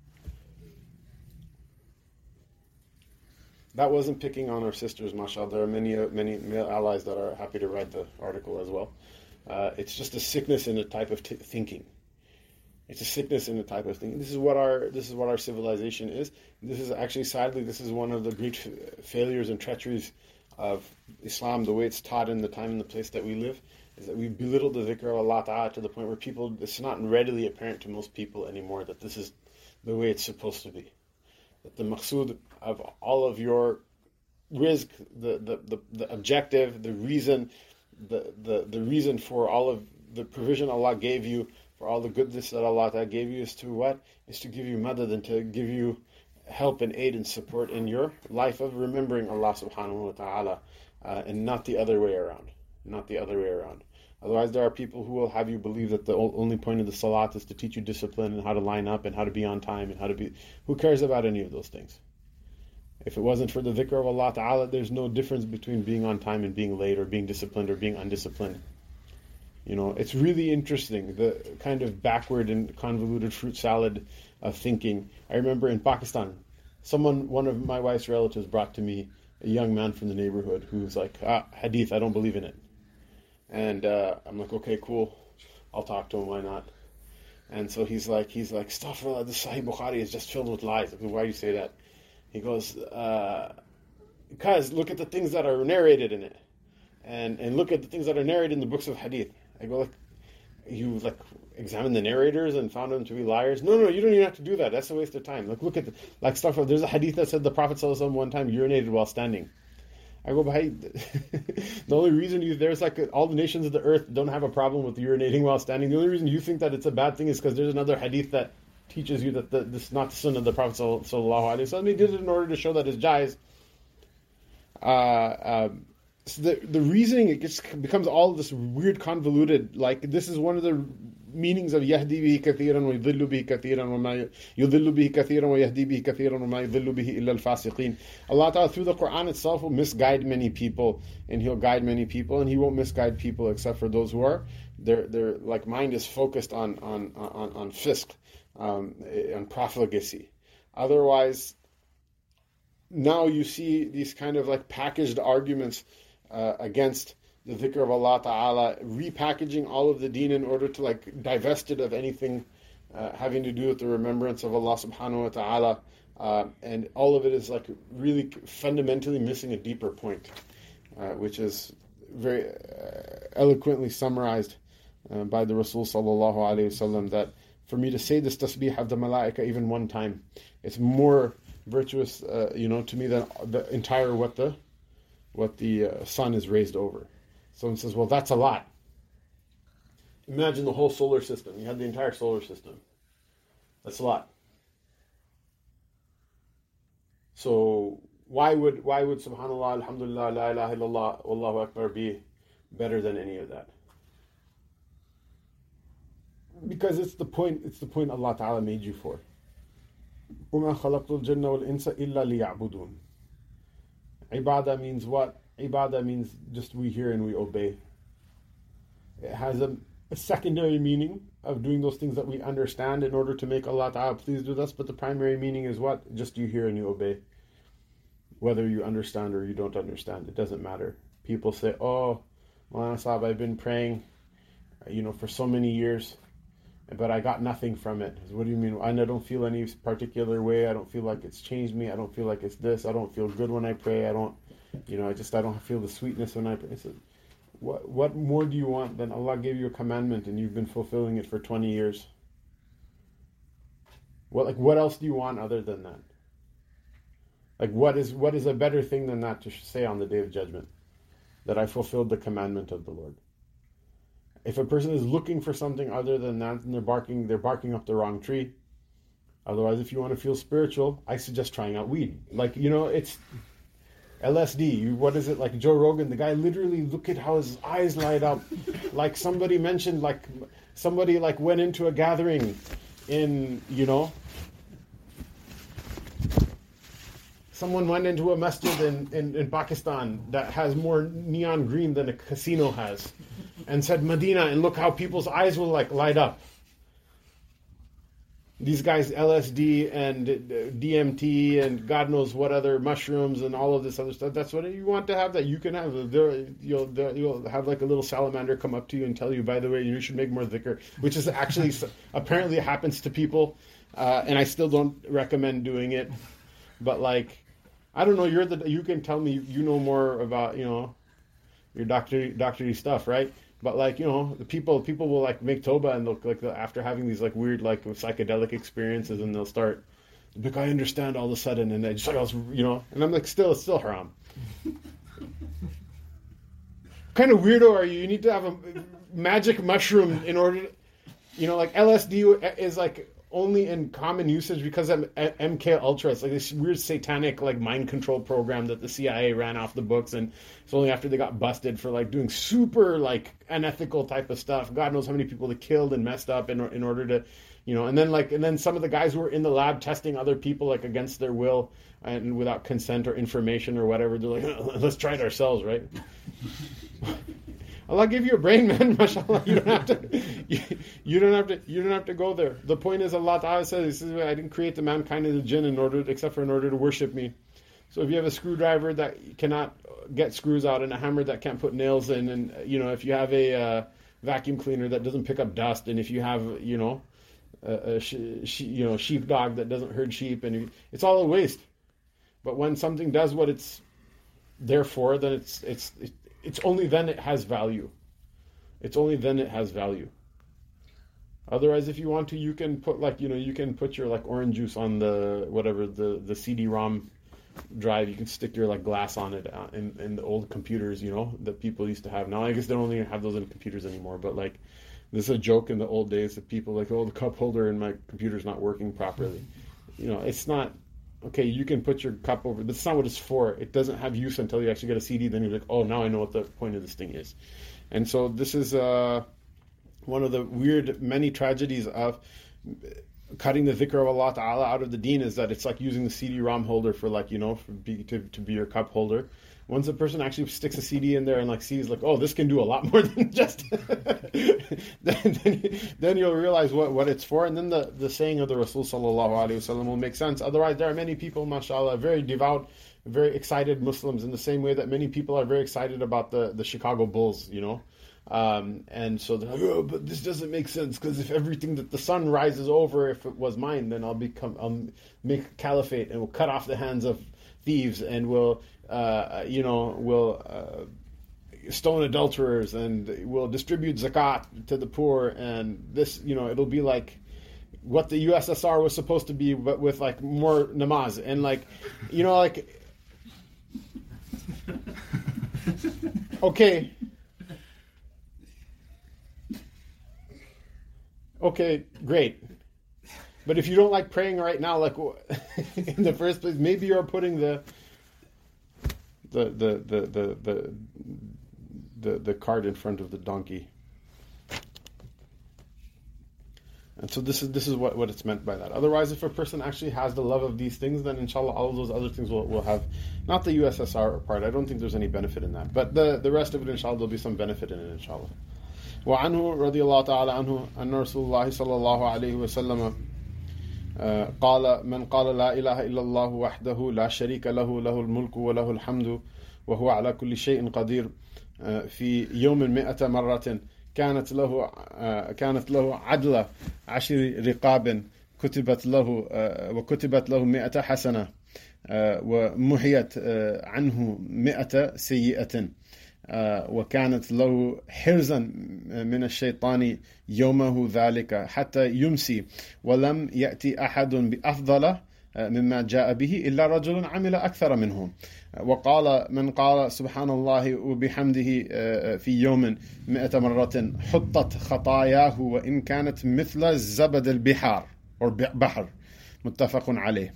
That wasn't picking on our sisters, mashallah. There are many uh, many male allies that are happy to write the article as well. Uh, it's just a sickness in a type of t- thinking. It's a sickness in a type of thinking. This is what our this is what our civilization is. This is actually, sadly, this is one of the great f- failures and treacheries of Islam, the way it's taught in the time and the place that we live, is that we've belittled the dhikr of Allah Ta'ala to the point where people, it's not readily apparent to most people anymore that this is the way it's supposed to be. That the maqsood of all of your rizq, the, the, the, the objective, the reason, the, the, the reason for all of the provision Allah gave you, for all the goodness that Allah Ta'ala gave you, is to what? Is to give you madad and to give you help and aid and support in your life of remembering Allah Subhanahu wa Ta'ala, uh, and not the other way around. Not the other way around. Otherwise, there are people who will have you believe that the only point of the salat is to teach you discipline and how to line up and how to be on time and how to be... Who cares about any of those things? If it wasn't for the dhikr of Allah Ta'ala, there's no difference between being on time and being late, or being disciplined or being undisciplined. You know, it's really interesting, the kind of backward and convoluted fruit salad of thinking. I remember in Pakistan, someone, one of my wife's relatives brought to me a young man from the neighborhood who was like, ah, hadith, I don't believe in it. And uh, I'm like, okay, cool. I'll talk to him, why not? And so he's like, he's like, astaghfirullah, this Sahih Bukhari is just filled with lies. I go, why do you say that? He goes, uh, because look at the things that are narrated in it. And and look at the things that are narrated in the books of hadith. I go, like, you like examined the narrators and found them to be liars? No, no, you don't even have to do that. That's a waste of time. Like, look at the, like stuff. There's a hadith that said the Prophet ﷺ one time urinated while standing. I go, but hey, the only reason you there's like all the nations of the earth don't have a problem with urinating while standing. The only reason you think that it's a bad thing is because there's another hadith that teaches you that the, this is not the sunnah of the Prophet Sallallahu Alaihi Wasallam. He did it in order to show that it's jais. Uh, um, So the the reasoning, it just becomes all this weird, convoluted. Like, this is one of the meanings of yahdi bihi kathiran wa yudhillu bihi kathiran wa ma yudhillu bihi kathiran wa yahdi bihi kathiran wa ma yudhillu bihi illa al-fasiqeen. Allah Ta'ala through the Quran itself will misguide many people, and He'll guide many people, and He won't misguide people except for those who are their their like mind is focused on on on on fisq, um, on profligacy. Otherwise, now you see these kind of like packaged arguments Uh, against the dhikr of Allah Ta'ala, repackaging all of the deen in order to like divest it of anything uh, having to do with the remembrance of Allah Subhanahu wa Ta'ala, uh, and all of it is like really fundamentally missing a deeper point, uh, which is very uh, eloquently summarized uh, by the Rasul Sallallahu Alaihi Wasallam, that for me to say this tasbih of the malaika even one time, it's more virtuous, uh, you know, to me than the entire what the what the uh, sun is raised over. Someone says, well, that's a lot. Imagine the whole solar system. You have the entire solar system. That's a lot. So why would why would subhanallah, alhamdulillah, la ilaha illallah, wallahu akbar be better than any of that? Because it's the point, it's the point Allah Ta'ala made you for. وَمَا خَلَقْتُ الْجَنَّ وَالْإِنسَ إِلَّا لِيَعْبُدُونَ. Ibadah means what? Ibadah means just we hear and we obey. It has a, a secondary meaning of doing those things that we understand in order to make Allah Ta'ala pleased with us, but the primary meaning is what? Just you hear and you obey. Whether you understand or you don't understand, it doesn't matter. People say, oh, Maulana Sahib, I've been praying, you know, for so many years, but I got nothing from it. What do you mean? I don't feel any particular way. I don't feel like it's changed me. I don't feel like it's this. I don't feel good when I pray. I don't... You know, I just I don't feel the sweetness when I pray. I said, what what more do you want than Allah gave you a commandment and you've been fulfilling it for twenty years? What like what else do you want other than that? Like what is what is a better thing than that to say on the Day of Judgment? That I fulfilled the commandment of the Lord. If a person is looking for something other than that, then they're barking they're barking up the wrong tree. Otherwise, if you want to feel spiritual, I suggest trying out weed. Like, you know, it's L S D. You, what is it? Like Joe Rogan, the guy literally, look at how his eyes light up. Like somebody mentioned, like somebody like went into a gathering in, you know, someone went into a masjid in, in, in Pakistan that has more neon green than a casino has and said Medina, and look how people's eyes will like light up. These guys, L S D and D M T and God knows what other mushrooms and all of this other stuff. That's what you want to have. That you can have. There, you'll there, you'll have like a little salamander come up to you and tell you, by the way, you should make more dhikr, which is actually apparently happens to people, uh, and I still don't recommend doing it. But like, I don't know. You're the you can tell me you know more about you know your doctor doctory stuff, right? But like, you know, the people people will like make Toba and look like the, after having these like weird like psychedelic experiences, and they'll start like, I understand all of a sudden, and I just like, you know, and I'm like, still it's still haram. Kind of weirdo are you? You need to have a magic mushroom in order to, you know, like L S D is like only in common usage because of M K Ultra. It's like this weird satanic like mind control program that the C I A ran off the books, and it's only after they got busted for like doing super like unethical type of stuff. God knows how many people they killed and messed up in in order to, you know, and then like and then some of the guys who were in the lab testing other people like against their will and without consent or information or whatever, they're like, oh, let's try it ourselves, right? Allah give you a brain, man. Mashallah, you don't have to. You, you don't have to. You don't have to go there. The point is, Allah Ta'ala says, "I didn't create the mankind and the jinn in order, except for in order to worship me." So if you have a screwdriver that cannot get screws out and a hammer that can't put nails in, and you know, if you have a uh, vacuum cleaner that doesn't pick up dust, and if you have, you know, a, a sh- sh- you know sheepdog that doesn't herd sheep, and you, it's all a waste. But when something does what it's there for, then it's it's. It, It's only then it has value. It's only then it has value. Otherwise, if you want to, you can put like, you know, you can put your like orange juice on the, whatever, the, the C D ROM drive. You can stick your like glass on it uh, in, in the old computers, you know, that people used to have. Now, I guess they don't even have those in computers anymore. But like, this is a joke in the old days that people like, oh, the cup holder in my computer's not working properly. You know, it's not... Okay, you can put your cup over, but that's not what it's for. It doesn't have use until you actually get a C D. Then you're like, oh, now I know what the point of this thing is. And so this is uh, one of the weird, many tragedies of cutting the dhikr of Allah Ta'ala out of the deen, is that it's like using the C D ROM holder for like, you know, for be, to, to be your cup holder. Once a person actually sticks a C D in there and like sees like, oh, this can do a lot more than just then, then, then you'll realize what, what it's for, and then the, the saying of the Rasul Sallallahu Alaihi Wasallam will make sense. Otherwise, there are many people, mashallah, very devout, very excited Muslims, in the same way that many people are very excited about the, the Chicago Bulls, you know. Um, and so they're like, oh, but this doesn't make sense, because if everything that the sun rises over, if it was mine, then I'll become, I'll make a caliphate and we'll cut off the hands of thieves, and we'll, uh, you know, we'll uh, stone adulterers, and we'll distribute zakat to the poor, and this, you know, it'll be like what the U S S R was supposed to be, but with like more namaz, and like, you know, like, okay, okay, great. But if you don't like praying right now, like in the first place, maybe you're putting the the the the the the the, the cart in front of the donkey. And so this is this is what, what it's meant by that. Otherwise, if a person actually has the love of these things, then inshallah all of those other things will, will have, not the U S S R part, I don't think there's any benefit in that. But the, the rest of it, inshallah, there'll be some benefit in it, inshallah. وعنه رضي الله تعالى عنه أن رسول الله صلى الله عليه وسلم قال من قال لا إله إلا الله وحده لا شريك له له الملك وله الحمد وهو على كل شيء قدير في يوم مئة مرة كانت له كانت له عدل عشر رقاب كتبت له وكتبت له مئة حسنة ومحيت عنه مئة سيئة وكانت له حرزا من الشيطان يومه ذلك حتى يمسي ولم يأتي أحد بأفضل مما جاء به إلا رجل عمل أكثر منه. وقال من قال سبحان الله وبحمده في يوم مئة مرة حطت خطاياه وإن كانت مثل زبد البحار أو بحر. متفق عليه.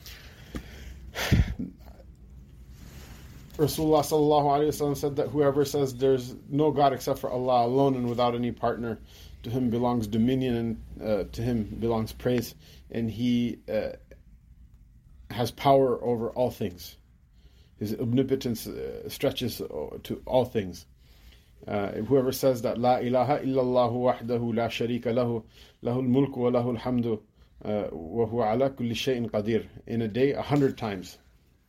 Rasulullah sallallahu alayhi wasallam said that whoever says there's no God except for Allah alone and without any partner, to him belongs dominion and uh, to him belongs praise, and he uh, has power over all things. His omnipotence uh, stretches to all things. Uh, whoever says that La ilaha illallah wahdahu la sharika lahu lahul mulku wa lahul hamdu wa huwa ala kulli shay'in qadir in a day a hundred times,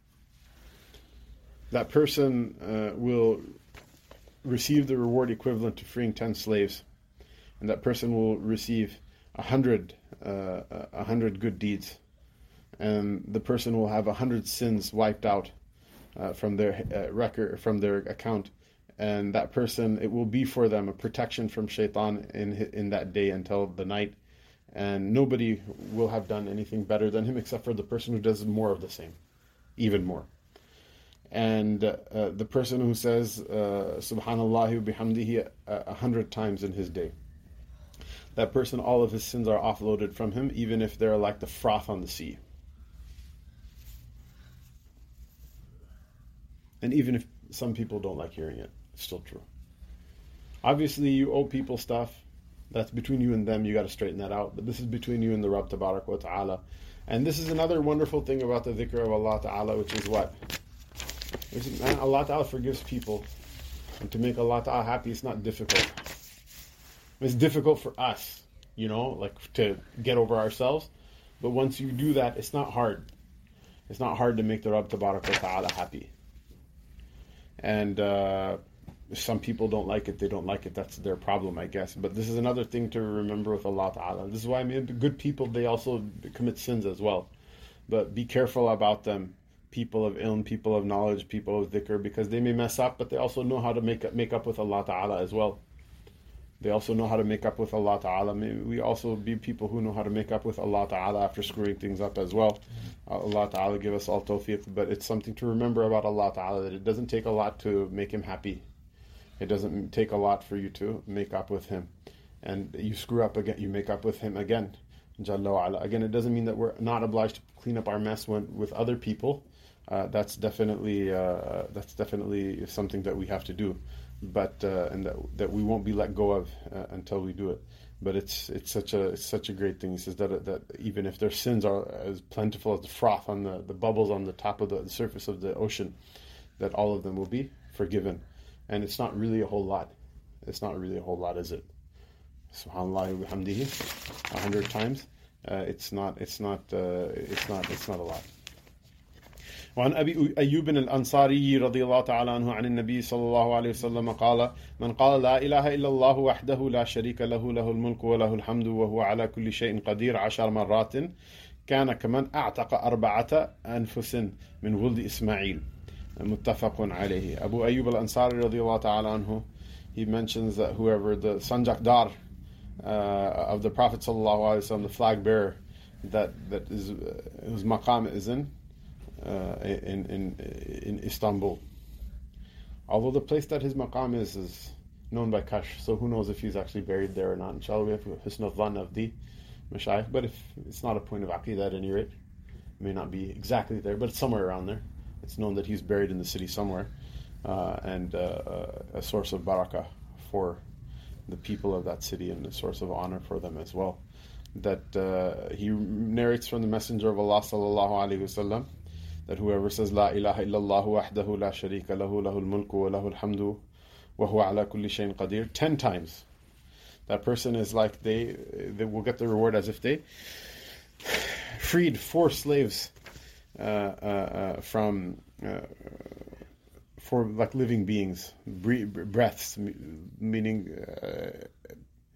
that person uh, will receive the reward equivalent to freeing ten slaves, and that person will receive a hundred, uh, a hundred good deeds, and the person will have a hundred sins wiped out uh, from their uh, record, from their account, and that person, it will be for them a protection from shaitan in in that day until the night, and nobody will have done anything better than him except for the person who does more of the same, even more. And uh, uh, the person who says uh, Subhanallah wa bihamdihi a, a hundred times in his day, that person, all of his sins are offloaded from him, even if they're like the froth on the sea. And even if some people don't like hearing it, it's still true. Obviously, you owe people stuff. That's between you and them. You got to straighten that out. But this is between you and the Rabb Tabarak wa Ta'ala. And this is another wonderful thing about the dhikr of Allah Ta'ala, which is what? Man, Allah Ta'ala forgives people, and to make Allah Ta'ala happy, it's not difficult. It's difficult for us, you know, like to get over ourselves, but once you do that, it's not hard. It's not hard to make the Rabb Tabarak wa Ta'ala happy. And uh, if some people don't like it, they don't like it, that's their problem, I guess. But this is another thing to remember with Allah Ta'ala. This is why I mean, good people, they also commit sins as well. But be careful about them. People of ilm, people of knowledge, people of dhikr, because they may mess up, but they also know how to make up, make up with Allah Ta'ala as well. They also know how to make up with Allah Ta'ala. Maybe we also be people who know how to make up with Allah Ta'ala after screwing things up as well. Allah Ta'ala give us all tawfiq, but it's something to remember about Allah Ta'ala, that it doesn't take a lot to make Him happy. It doesn't take a lot for you to make up with Him. And you screw up again, you make up with Him again. Jalla wa ala. Again, it doesn't mean that we're not obliged to clean up our mess when, with other people. Uh, that's definitely uh, that's definitely something that we have to do, but uh, and that that we won't be let go of uh, until we do it. But it's it's such a it's such a great thing. He says that that even if their sins are as plentiful as the froth on the, the bubbles on the top of the, the surface of the ocean, that all of them will be forgiven. And it's not really a whole lot. It's not really a whole lot, is it? Subhanallah wa bihamdihi, a hundred times. Uh, it's not. It's not. Uh, it's not. It's not a lot. وعن أبي أيوب الأنصاري رضي الله تعالى عنه عن النبي صلى الله عليه وسلم قال من قال لا إله إلا الله وحده لا شريك له له الملك وله الحمد وهو على كل شيء قدير عشر مرات كان كمن أعتق أربعة أنفس من ولد إسماعيل. متفق عليه. Abu Ayyub al-Ansari رضي الله تعالى عنه, he mentions that whoever the Sanjak Dar uh, of the Prophet صلى الله عليه وسلم, the flag bearer that that is uh, whose maqam is in Uh, in, in in Istanbul. Although the place that his maqam is is known by Kashf, so who knows if he's actually buried there or not. Inshallah, we have husn of dhann of the mashayikh, but if it's not a point of aqidah at any rate, it may not be exactly there, but it's somewhere around there. It's known that he's buried in the city somewhere, uh, and uh, a source of barakah for the people of that city and a source of honor for them as well. That uh, he narrates from the Messenger of Allah sallallahu alaihi wasallam, that whoever says La ilaha illallah wahdahu la sharika lahu lahul mulku wa lahul hamdu wa huwa ala kulli shay'in qadir ten times, that person is like they they will get the reward as if they freed four slaves uh, uh, uh, from uh, for like living beings, breaths, meaning uh,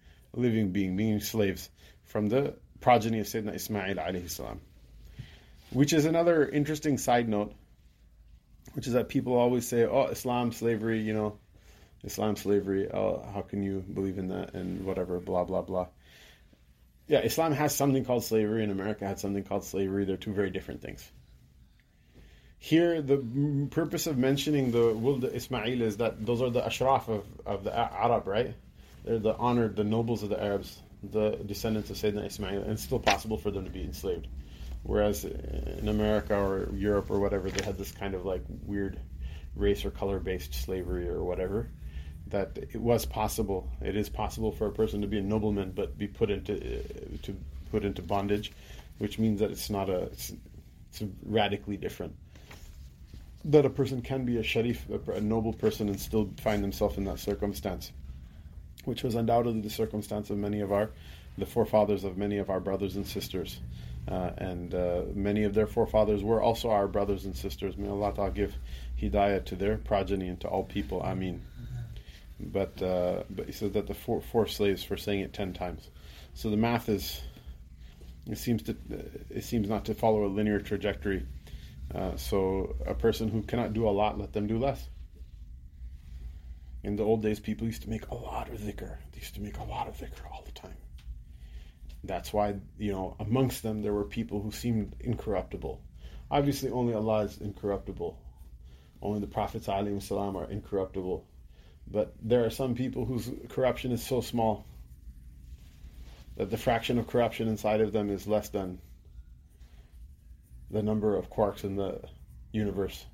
living being, meaning slaves from the progeny of Sayyidina Ismail alayhi salam. Which is another interesting side note, which is that people always say, oh, Islam, slavery, you know, Islam, slavery, oh, how can you believe in that, and whatever, blah, blah, blah. Yeah, Islam has something called slavery, and America had something called slavery. They're two very different things. Here, the purpose of mentioning the Wuld Ismail is that those are the ashraf of, of the Arab, right? They're the honored, the nobles of the Arabs, the descendants of Sayyidina Ismail, and it's still possible for them to be enslaved. Whereas in America or Europe or whatever, they had this kind of like weird race or color-based slavery or whatever, that it was possible. It is possible for a person to be a nobleman but be put into uh, to put into bondage, which means that it's not a it's, it's radically different. That a person can be a sharif, a, a noble person, and still find himself in that circumstance, which was undoubtedly the circumstance of many of our, the forefathers of many of our brothers and sisters. Uh, and uh, many of their forefathers were also our brothers and sisters. May Allah Ta'ala give hidayah to their progeny and to all people. Ameen. But uh, but he says that the four, four slaves for saying it ten times. So the math is, it seems to it seems not to follow a linear trajectory. Uh, so a person who cannot do a lot, let them do less. In the old days, people used to make a lot of dhikr. They used to make a lot of dhikr all the time. That's why, you know, amongst them there were people who seemed incorruptible. Obviously, only Allah is incorruptible. Only the Prophets ﷺ are incorruptible. But there are some people whose corruption is so small that the fraction of corruption inside of them is less than the number of quarks in the universe.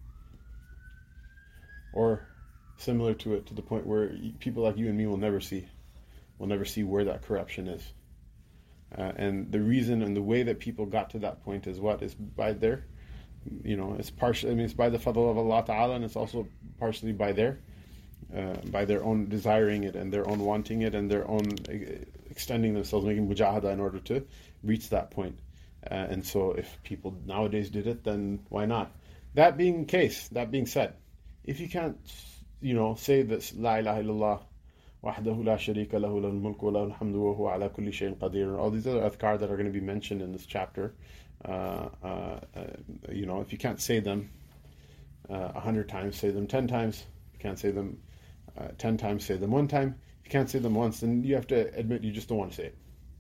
Or similar to it, to the point where people like you and me will never see, will never see where that corruption is. Uh, and the reason and the way that people got to that point is what? Is by their, you know, it's partially, I mean, it's by the fadl of Allah Ta'ala, and it's also partially by their, uh, by their own desiring it, and their own wanting it, and their own extending themselves, making mujahada in order to reach that point. Uh, and so if people nowadays did it, then why not? That being the case, that being said, if you can't, you know, say this, La ilaha illallah, wahdahu la sharika lahu lahul mulku wa lahul hamdu wa huwa ala kulli shay'in qadir, all these other adhkar that are going to be mentioned in this chapter, uh, uh, uh, you know, if you can't say them a uh, hundred times, say them ten times. If you can't say them uh, ten times, say them one time. If you can't say them once, then you have to admit you just don't want to say it.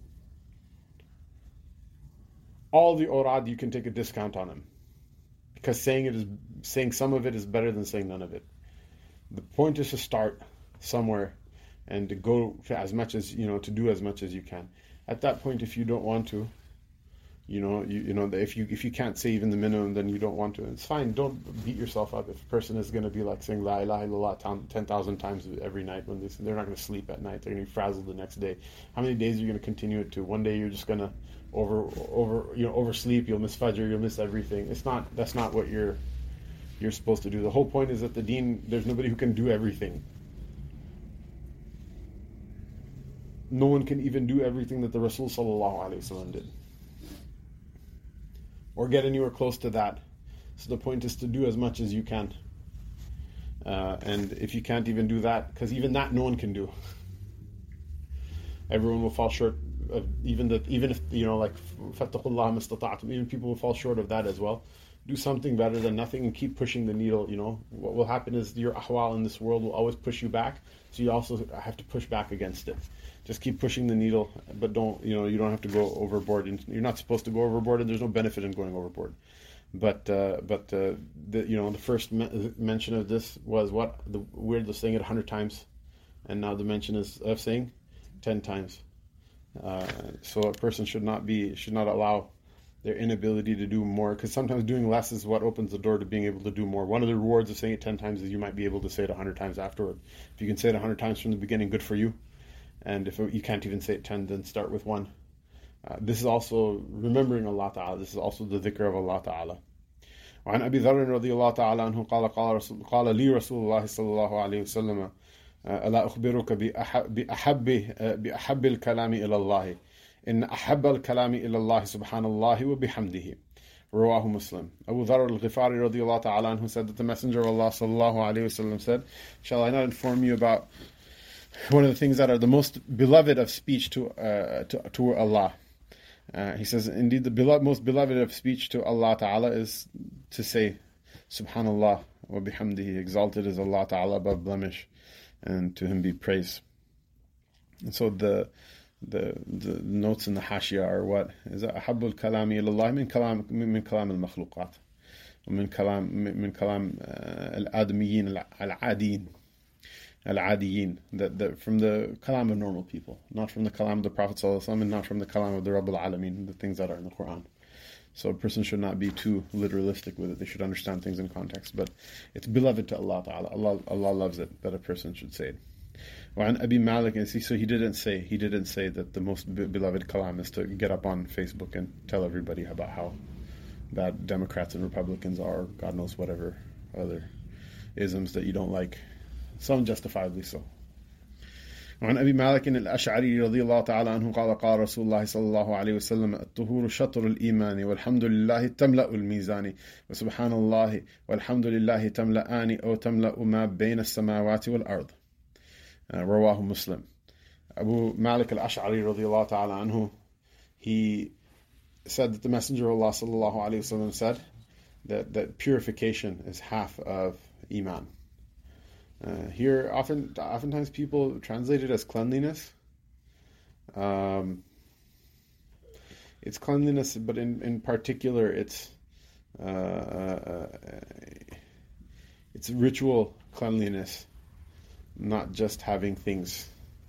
All the awrad, you can take a discount on them, because saying it is saying some of it is better than saying none of it. The point is to start somewhere and to go for as much as, you know, to do as much as you can. At that point, if you don't want to, you know, you, you know, if you if you can't say even the minimum, then you don't want to. It's fine. Don't beat yourself up. If a person is going to be like saying La ilaha illallah ten thousand times every night, when they, they're not going to sleep at night, they're going to be frazzled the next day. How many days are you going to continue it to? One day you're just going to over over you know oversleep. You'll miss Fajr. You'll miss everything. It's not. That's not what you're you're supposed to do. The whole point is that the Deen, there's nobody who can do everything. No one can even do everything that the Rasul Sallallahu Alaihi Wasallam did, or get anywhere close to that. So the point is to do as much as you can. Uh, and if you can't even do that, because even that no one can do. Everyone will fall short of even the, even if, you know, like fattaqullah mastata'tum, even people will fall short of that as well. Do something better than nothing and keep pushing the needle. You know, what will happen is your ahwal in this world will always push you back, so you also have to push back against it. Just keep pushing the needle, but don't, you know, you don't have to go overboard. And you're not supposed to go overboard, and there's no benefit in going overboard. But uh, but uh, the, you know, the first me- mention of this was what the weird was saying it a hundred times, and now the mention is of saying ten times. Uh, so a person should not be should not allow their inability to do more, because sometimes doing less is what opens the door to being able to do more. One of the rewards of saying it ten times is you might be able to say it a hundred times afterward. If you can say it a hundred times from the beginning, good for you. And if you can't even say it ten, then start with one. Uh, this is also remembering Allah Ta'ala. This is also the dhikr of Allah Ta'ala. وعن أبي ذر رضي الله تعالى عنه قال قال رسول قال لي رسول الله صلى الله عليه وسلم ألا أخبرك بأحب بأحب الكلام إلى الله إن أحب الكلام إلى الله سبحان الله وبحمده. رواه Muslim. Abu Dharr al-Ghifari radiyallahu ta'ala anhu said that the Messenger of Allah sallallahu alayhi wasallam said, shall I not inform you about one of the things that are the most beloved of speech to uh, to, to Allah? Uh, he says, indeed, the beloved, most beloved of speech to Allah Ta'ala is to say, Subhanallah wa bihamdihi, exalted is Allah Ta'ala above blemish, and to Him be praise. And so the the the notes in the Hashia are what? Is that أحب الكلام إلى الله من كلام من كلام المخلوقات ومن كلام من كلام الآدميين العاديين al-adiyin, that, that from the kalam of normal people, not from the kalam of the Prophet ﷺ, and not from the kalam of the Rabbul Alameen, the things that are in the Quran. So a person should not be too literalistic with it. They should understand things in context. But it's beloved to Allah Ta'ala. Allah, Allah loves it, that a person should say it. وعن أبي مالك, and see, so he didn't say, he didn't say that the most be- beloved kalam is to get up on Facebook and tell everybody about how bad Democrats and Republicans are, God knows whatever other isms that you don't like. Some justifiably so. وعن أبي مالك الأشعري رضي الله تعالى عنه قال قال رسول الله صلى الله عليه وسلم الطهور شطر الإيمان والحمد لله تملأ الميزان وسبحان الله والحمد لله تملأان أو تملأ ما بين السماوات والأرض. uh, رواه Muslim. Abu Malik al-Ash'ari رضي الله تعالى عنه, he said that the Messenger of Allah صلى الله عليه وسلم said that, that purification is half of Iman. Uh, here, often, oftentimes people translate it as cleanliness. Um, it's cleanliness, but in, in particular, it's uh, uh, it's ritual cleanliness, not just having things,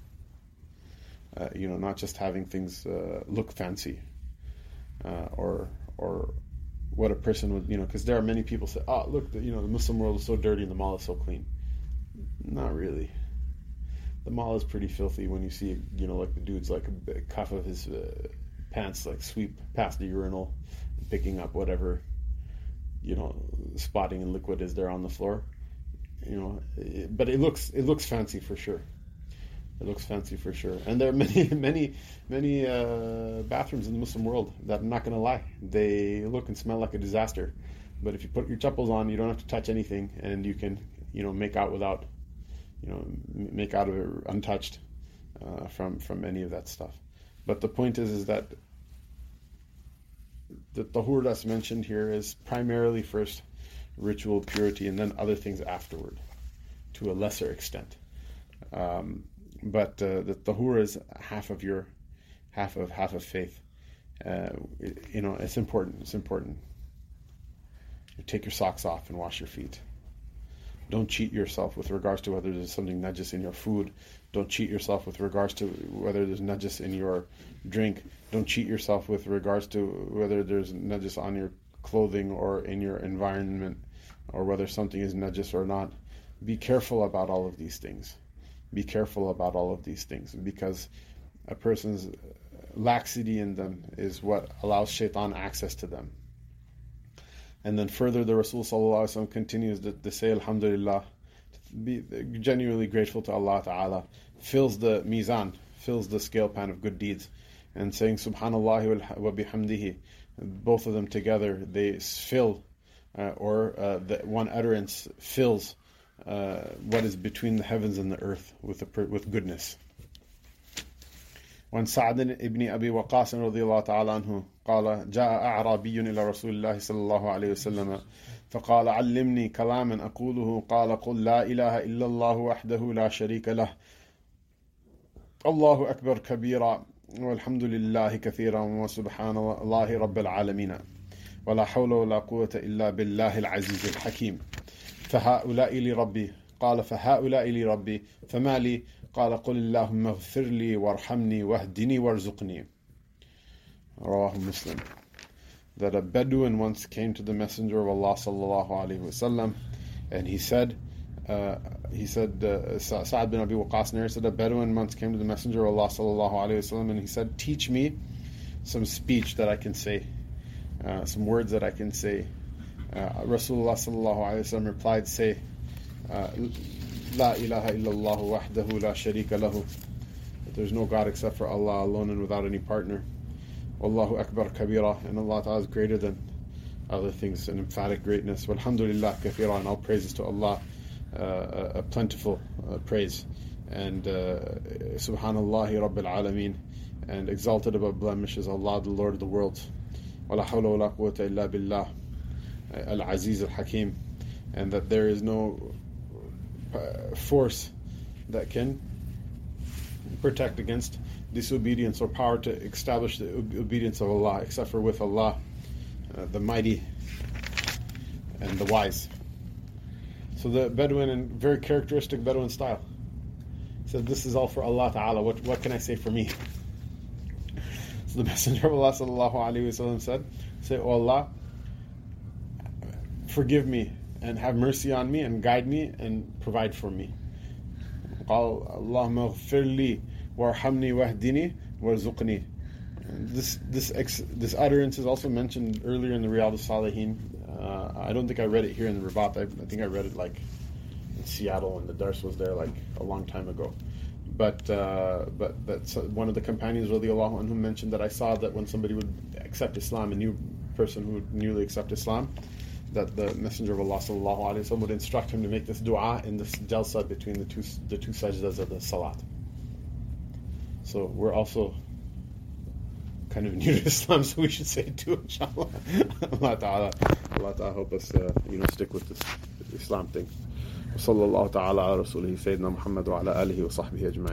uh, you know, not just having things uh, look fancy, uh, or or what a person would, you know, because there are many people say, oh, look, the, you know, the Muslim world is so dirty and the mall is so clean. Not really. The mall is pretty filthy when you see, you know, like the dude's like a cuff of his uh, pants like sweep past the urinal, picking up whatever, you know, spotting and liquid is there on the floor. You know, it, but it looks it looks fancy for sure. It looks fancy for sure. And there are many, many, many uh, bathrooms in the Muslim world that, I'm not going to lie, they look and smell like a disaster. But if you put your chappals on, you don't have to touch anything, and you can, you know, make out without, you know, make out of it untouched uh, from from any of that stuff. But the point is, is that the tahur that's mentioned here is primarily first ritual purity, and then other things afterward, to a lesser extent. Um, but uh, the tahur is half of your, half of half of faith. Uh, it, you know, it's important. It's important. You take your socks off and wash your feet. Don't cheat yourself with regards to whether there's something najis in your food. Don't cheat yourself with regards to whether there's najis in your drink. Don't cheat yourself with regards to whether there's najis on your clothing or in your environment, or whether something is najis or not. Be careful about all of these things. Be careful about all of these things, because a person's laxity in them is what allows shaitan access to them. And then further, the Rasul Sallallahu Alaihi Wasallam continues to, to say, Alhamdulillah, to be genuinely grateful to Allah Ta'ala, fills the mizan, fills the scale pan of good deeds, and saying Subhanallah wa bihamdihi, both of them together, they fill, uh, or uh, the one utterance fills uh, what is between the heavens and the earth with a, with goodness. وعن سعد ابن أبي وقاص رضي الله تعالى عنه قال جاء أعرابي إلى رسول الله صلى الله عليه وسلم فقال علمني كلاما أقوله قال قل لا إله إلا الله وحده لا شريك له الله أكبر كبيرا والحمد لله كثيرا وسبحان الله رب العالمين ولا حول ولا قوة إلا بالله العزيز الحكيم فهؤلاء لربي قال فهؤلاء لربي فما لي قال قل اللهم اغفر لي وارحمني واهدني وارزقني. رواه Muslim. That a Bedouin once came to the Messenger of Allah sallallahu alaihi wasallam, and he said, uh, he said, uh, Sa'ad bin Abi Waqqas narrated, said a Bedouin once came to the Messenger of Allah sallallahu alaihi wasallam, and he said, teach me some speech that I can say, uh, some words that I can say. Uh, Rasulullah sallallahu alaihi wasallam replied, say, uh, La ilaha illallah wahdahu la sharika lahu. That there's no God except for Allah alone and without any partner. Wallahu akbar kabira. And Allah Ta'ala is greater than other things, an emphatic greatness. Walhamdulillah kathira. And all praises to Allah, uh, a plentiful uh, praise. And uh, subhanallahi rabbil alameen. and exalted above blemish is Allah, the Lord of the worlds. وَلَا حَوْلَ وَلَا قُوَّةَ إِلَّا بِاللَّهِ Al-Aziz Al-Hakim, and that there is no force that can protect against disobedience or power to establish the obedience of Allah except for with Allah, uh, the mighty and the wise. So the Bedouin, in very characteristic Bedouin style, said, this is all for Allah Ta'ala, what, what can I say for me? So the Messenger of Allah Sallallahu Alaihi Wasallam said, say, oh Allah, forgive me and have mercy on me and guide me and provide for me. قال اللهم اغفر لي وارحمني واهدني وارزقني. This this ex, this utterance is also mentioned earlier in the Riyadh al-Salihin. Uh, I don't think I read it here in the Rabat. I, I think I read it like in Seattle when the Dars was there, like a long time ago. But uh, but that's one of the companions radiallahu anhu mentioned that I saw that when somebody would accept Islam, a new person who would newly accept Islam, that the Messenger of Allah sallallahu alaihi wasallam would instruct him to make this dua in this jalsa between the two the two sajdas of the salat. So we're also kind of new to Islam, so we should say it too, inshallah. Allah Ta'ala, Allah Ta'ala help us, uh, you know, stick with this Islam thing. وصلى الله تعالى على رسوله سيدنا محمد وعلى آله وصحبه أجمعين.